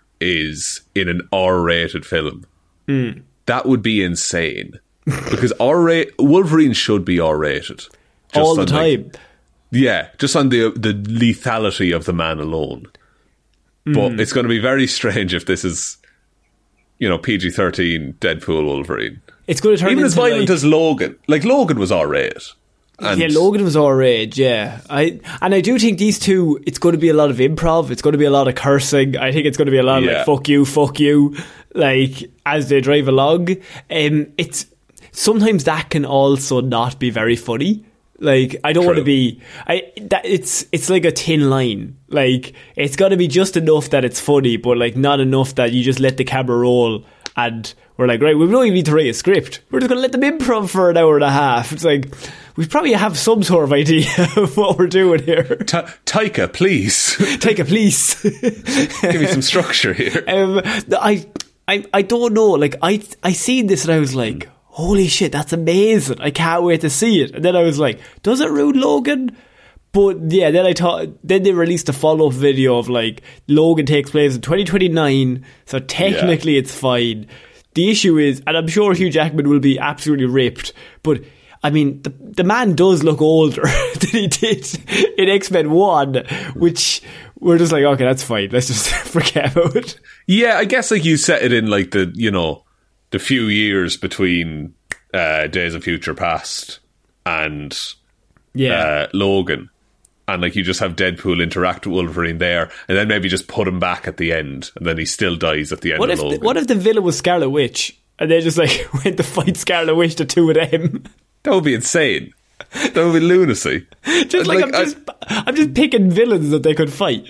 [SPEAKER 5] is in an R-rated film,
[SPEAKER 4] mm.
[SPEAKER 5] that would be insane. Because R Wolverine should be R-rated
[SPEAKER 4] all the time.
[SPEAKER 5] Like, yeah, just on the the lethality of the man alone. Mm. But it's going to be very strange if this is, you know, P G thirteen Deadpool Wolverine.
[SPEAKER 4] It's going to turn
[SPEAKER 5] even
[SPEAKER 4] into
[SPEAKER 5] as violent
[SPEAKER 4] like,
[SPEAKER 5] as Logan. Like Logan was R-rated. And
[SPEAKER 4] yeah, Logan was R-rated. Yeah, I and I do think these two. It's going to be a lot of improv. It's going to be a lot of cursing. I think it's going to be a lot of
[SPEAKER 5] yeah.
[SPEAKER 4] like "fuck you, fuck you," like as they drive along. Um, it's sometimes that can also not be very funny. Like I don't
[SPEAKER 5] True.
[SPEAKER 4] want to be. I that it's it's like a thin line. Like it's got to be just enough that it's funny, but like not enough that you just let the camera roll and we're like, right, we don't even need to write a script. We're just going to let them improv for an hour and a half. It's like we probably have some sort of idea of what we're doing here.
[SPEAKER 5] Ta- Taika, please,
[SPEAKER 4] Taika, please,
[SPEAKER 5] give me some structure here.
[SPEAKER 4] Um, I I I don't know. Like I I seen this and I was like, holy shit, that's amazing. I can't wait to see it. And then I was like, does it ruin Logan? But yeah, then I thought, then they released a follow-up video of like, Logan takes place in twenty twenty-nine, so technically yeah. it's fine. The issue is, and I'm sure Hugh Jackman will be absolutely ripped, but I mean, the the man does look older than he did in X-Men one, which we're just like, okay, that's fine. Let's just forget about it.
[SPEAKER 5] Yeah, I guess like you set it in like the, you know, the few years between uh, Days of Future Past and
[SPEAKER 4] yeah.
[SPEAKER 5] uh, Logan. And like you just have Deadpool interact with Wolverine there, and then maybe just put him back at the end, and then he still dies at the end
[SPEAKER 4] what
[SPEAKER 5] of
[SPEAKER 4] if
[SPEAKER 5] Logan.
[SPEAKER 4] The, what if the villain was Scarlet Witch, and they just like went to fight Scarlet Witch, the two of them?
[SPEAKER 5] That would be insane. That would be lunacy.
[SPEAKER 4] Just like, like I'm, just, I, I'm just picking villains that they could fight.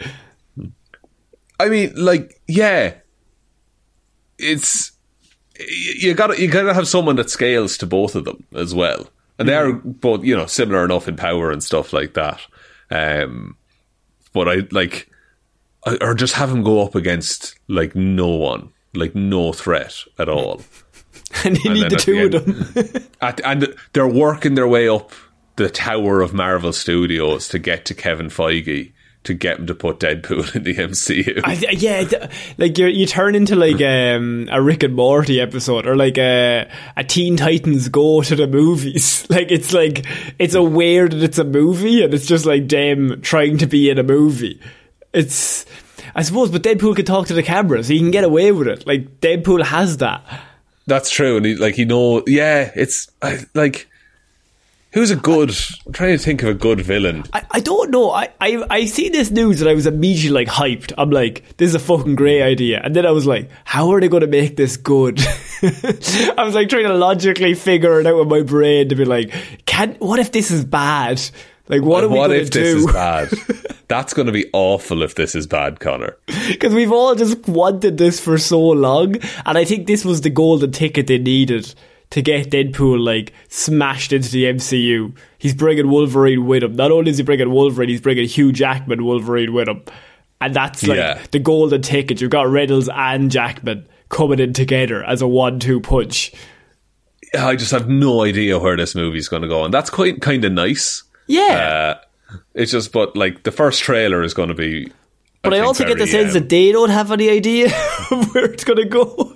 [SPEAKER 5] I mean, like, yeah, it's you got you got to have someone that scales to both of them as well, and mm. they are both, you know, similar enough in power and stuff like that. Um, but I like, or just have him go up against like no one, like no threat at all.
[SPEAKER 4] And you and need the two
[SPEAKER 5] the
[SPEAKER 4] of them.
[SPEAKER 5] at, and they're working their way up the tower of Marvel Studios to get to Kevin Feige to get him to put Deadpool in the M C U.
[SPEAKER 4] I, yeah, like you you turn into like um, a Rick and Morty episode, or like a, a Teen Titans Go to the movies. Like it's like it's aware that it's a movie, and it's just like them trying to be in a movie. It's, I suppose, but Deadpool can talk to the camera, so he can get away with it. Like Deadpool has that.
[SPEAKER 5] That's true, and he, like you know, yeah, it's I, like. Who's a good... I'm trying to think of a good villain.
[SPEAKER 4] I, I don't know. I, I, I see this news and I was immediately like hyped. I'm like, this is a fucking great idea. And then I was like, how are they going to make this good? I was like trying to logically figure it out with my brain to be like, can what if this is bad? Like, what are we going to do?
[SPEAKER 5] What if this is bad? That's going to be awful if this is bad, Connor.
[SPEAKER 4] Because we've all just wanted this for so long. And I think this was the golden ticket they needed to get Deadpool like smashed into the M C U. He's bringing Wolverine with him. Not only is he bringing Wolverine, he's bringing Hugh Jackman Wolverine with him. And that's like
[SPEAKER 5] yeah.
[SPEAKER 4] the golden ticket. You've got Reynolds and Jackman coming in together as a one two punch.
[SPEAKER 5] I just have no idea where this movie's going to go, and that's quite kind of nice.
[SPEAKER 4] Yeah.
[SPEAKER 5] Uh, it's just, but like the first trailer is going to be...
[SPEAKER 4] But I, I also
[SPEAKER 5] very,
[SPEAKER 4] get the sense um, that they don't have any idea of where it's going to go.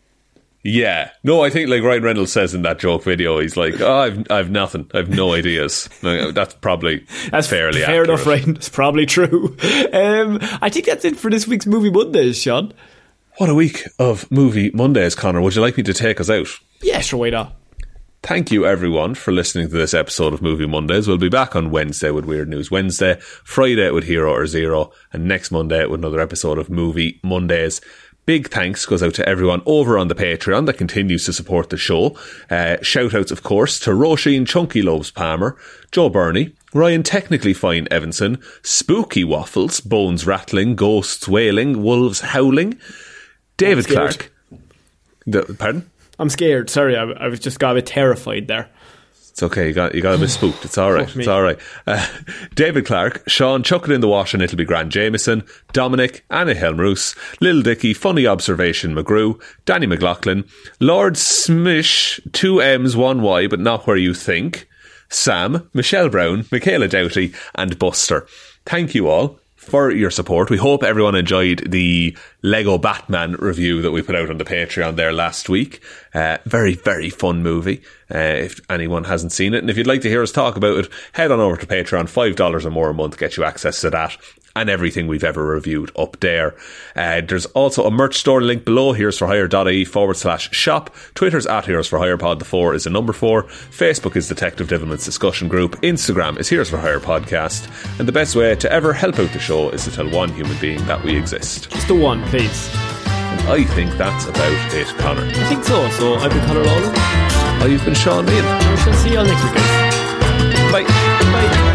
[SPEAKER 5] Yeah. No, I think like Ryan Reynolds says in that joke video, he's like, oh, I've I've nothing. I've no ideas. That's probably
[SPEAKER 4] that's
[SPEAKER 5] fairly
[SPEAKER 4] fair
[SPEAKER 5] accurate.
[SPEAKER 4] enough, Ryan. It's probably true. Um, I think that's it for this week's Movie Mondays, Sean.
[SPEAKER 5] What a week of Movie Mondays, Connor. Would you like me to take us out?
[SPEAKER 4] Yeah, sure, why not?
[SPEAKER 5] Thank you, everyone, for listening to this episode of Movie Mondays. We'll be back on Wednesday with Weird News Wednesday, Friday with Hero or Zero, and next Monday with another episode of Movie Mondays. Big thanks goes out to everyone over on the Patreon that continues to support the show. Uh, shout outs, of course, to Roisin Chunky Lobes Palmer, Joe Burney, Ryan Technically Fine Evanson, Spooky Waffles, Bones Rattling, Ghosts Wailing, Wolves Howling, David Clark. The, pardon?
[SPEAKER 4] I'm scared. Sorry, I, I was just got a bit terrified there.
[SPEAKER 5] It's okay, you got you got a bit spooked. It's all right. It's all right. Uh, David Clark, Sean, Chuck It in the Wash and It'll Be Grand Jameson, Dominic, Anna Helmroos, Lil Dicky, Funny Observation McGrew, Danny McLaughlin, Lord Smish, two M's, one Y, but not where you think, Sam, Michelle Brown, Michaela Doughty and Buster. Thank you all for your support. We hope everyone enjoyed the Lego Batman review that we put out on the Patreon there last week. Uh, very, very fun movie, uh, if anyone hasn't seen it. And if you'd like to hear us talk about it, head on over to Patreon. five dollars or more a month gets you access to that and everything we've ever reviewed up there. Uh, there's also a merch store link below, heroesforhire.ie forward slash shop. Twitter's at Heroes for Hire Pod, the four is the number four. Facebook is Detective Divilment's discussion group. Instagram is Heroes for Hire Podcast. And the best way to ever help out the show is to tell one human being that we exist.
[SPEAKER 4] Just the one, please.
[SPEAKER 5] And I think that's about it, Connor.
[SPEAKER 4] I think so. So I've been Connor Lawler.
[SPEAKER 5] I've been Sean Meehan.
[SPEAKER 4] We shall see you all next week, guys.
[SPEAKER 5] Bye.
[SPEAKER 4] Bye.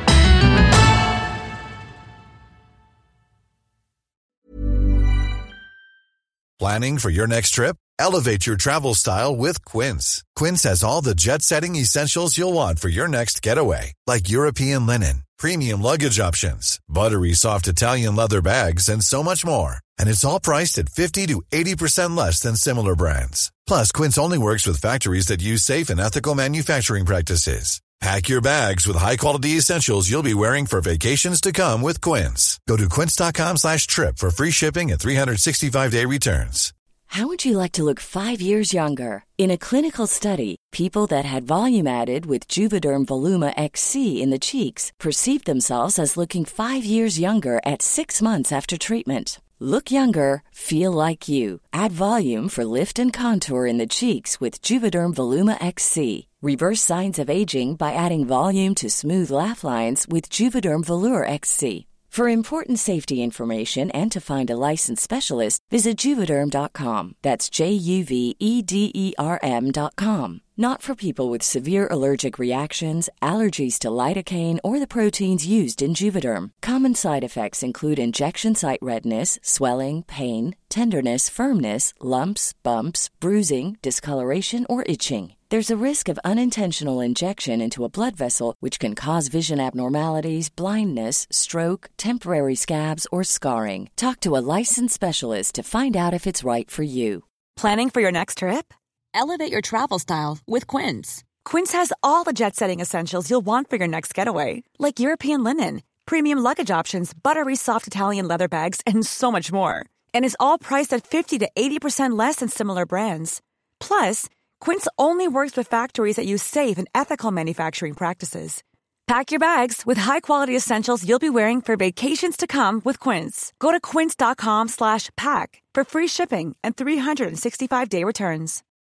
[SPEAKER 6] Planning for your next trip? Elevate your travel style with Quince. Quince has all the jet-setting essentials you'll want for your next getaway, like European linen, premium luggage options, buttery soft Italian leather bags, and so much more. And it's all priced at fifty to eighty percent less than similar brands. Plus, Quince only works with factories that use safe and ethical manufacturing practices. Pack your bags with high-quality essentials you'll be wearing for vacations to come with Quince. Go to quince.com slash trip for free shipping and three sixty-five day returns.
[SPEAKER 7] How would you like to look five years younger? In a clinical study, people that had volume added with Juvederm Voluma X C in the cheeks perceived themselves as looking five years younger at six months after treatment. Look younger, feel like you. Add volume for lift and contour in the cheeks with Juvederm Voluma X C. Reverse signs of aging by adding volume to smooth laugh lines with Juvederm Volure X C. For important safety information and to find a licensed specialist, visit Juvederm dot com. That's J U V E D E R M dot com. Not for people with severe allergic reactions, allergies to lidocaine, or the proteins used in Juvederm. Common side effects include injection site redness, swelling, pain, tenderness, firmness, lumps, bumps, bruising, discoloration, or itching. There's a risk of unintentional injection into a blood vessel, which can cause vision abnormalities, blindness, stroke, temporary scabs, or scarring. Talk to a licensed specialist to find out if it's right for you.
[SPEAKER 3] Planning for your next trip? Elevate your travel style with Quince. Quince has all the jet-setting essentials you'll want for your next getaway, like European linen, premium luggage options, buttery soft Italian leather bags, and so much more. And is all priced at fifty to eighty percent less than similar brands. Plus, Quince only works with factories that use safe and ethical manufacturing practices. Pack your bags with high-quality essentials you'll be wearing for vacations to come with Quince. Go to quince.com slash pack for free shipping and three sixty-five day returns.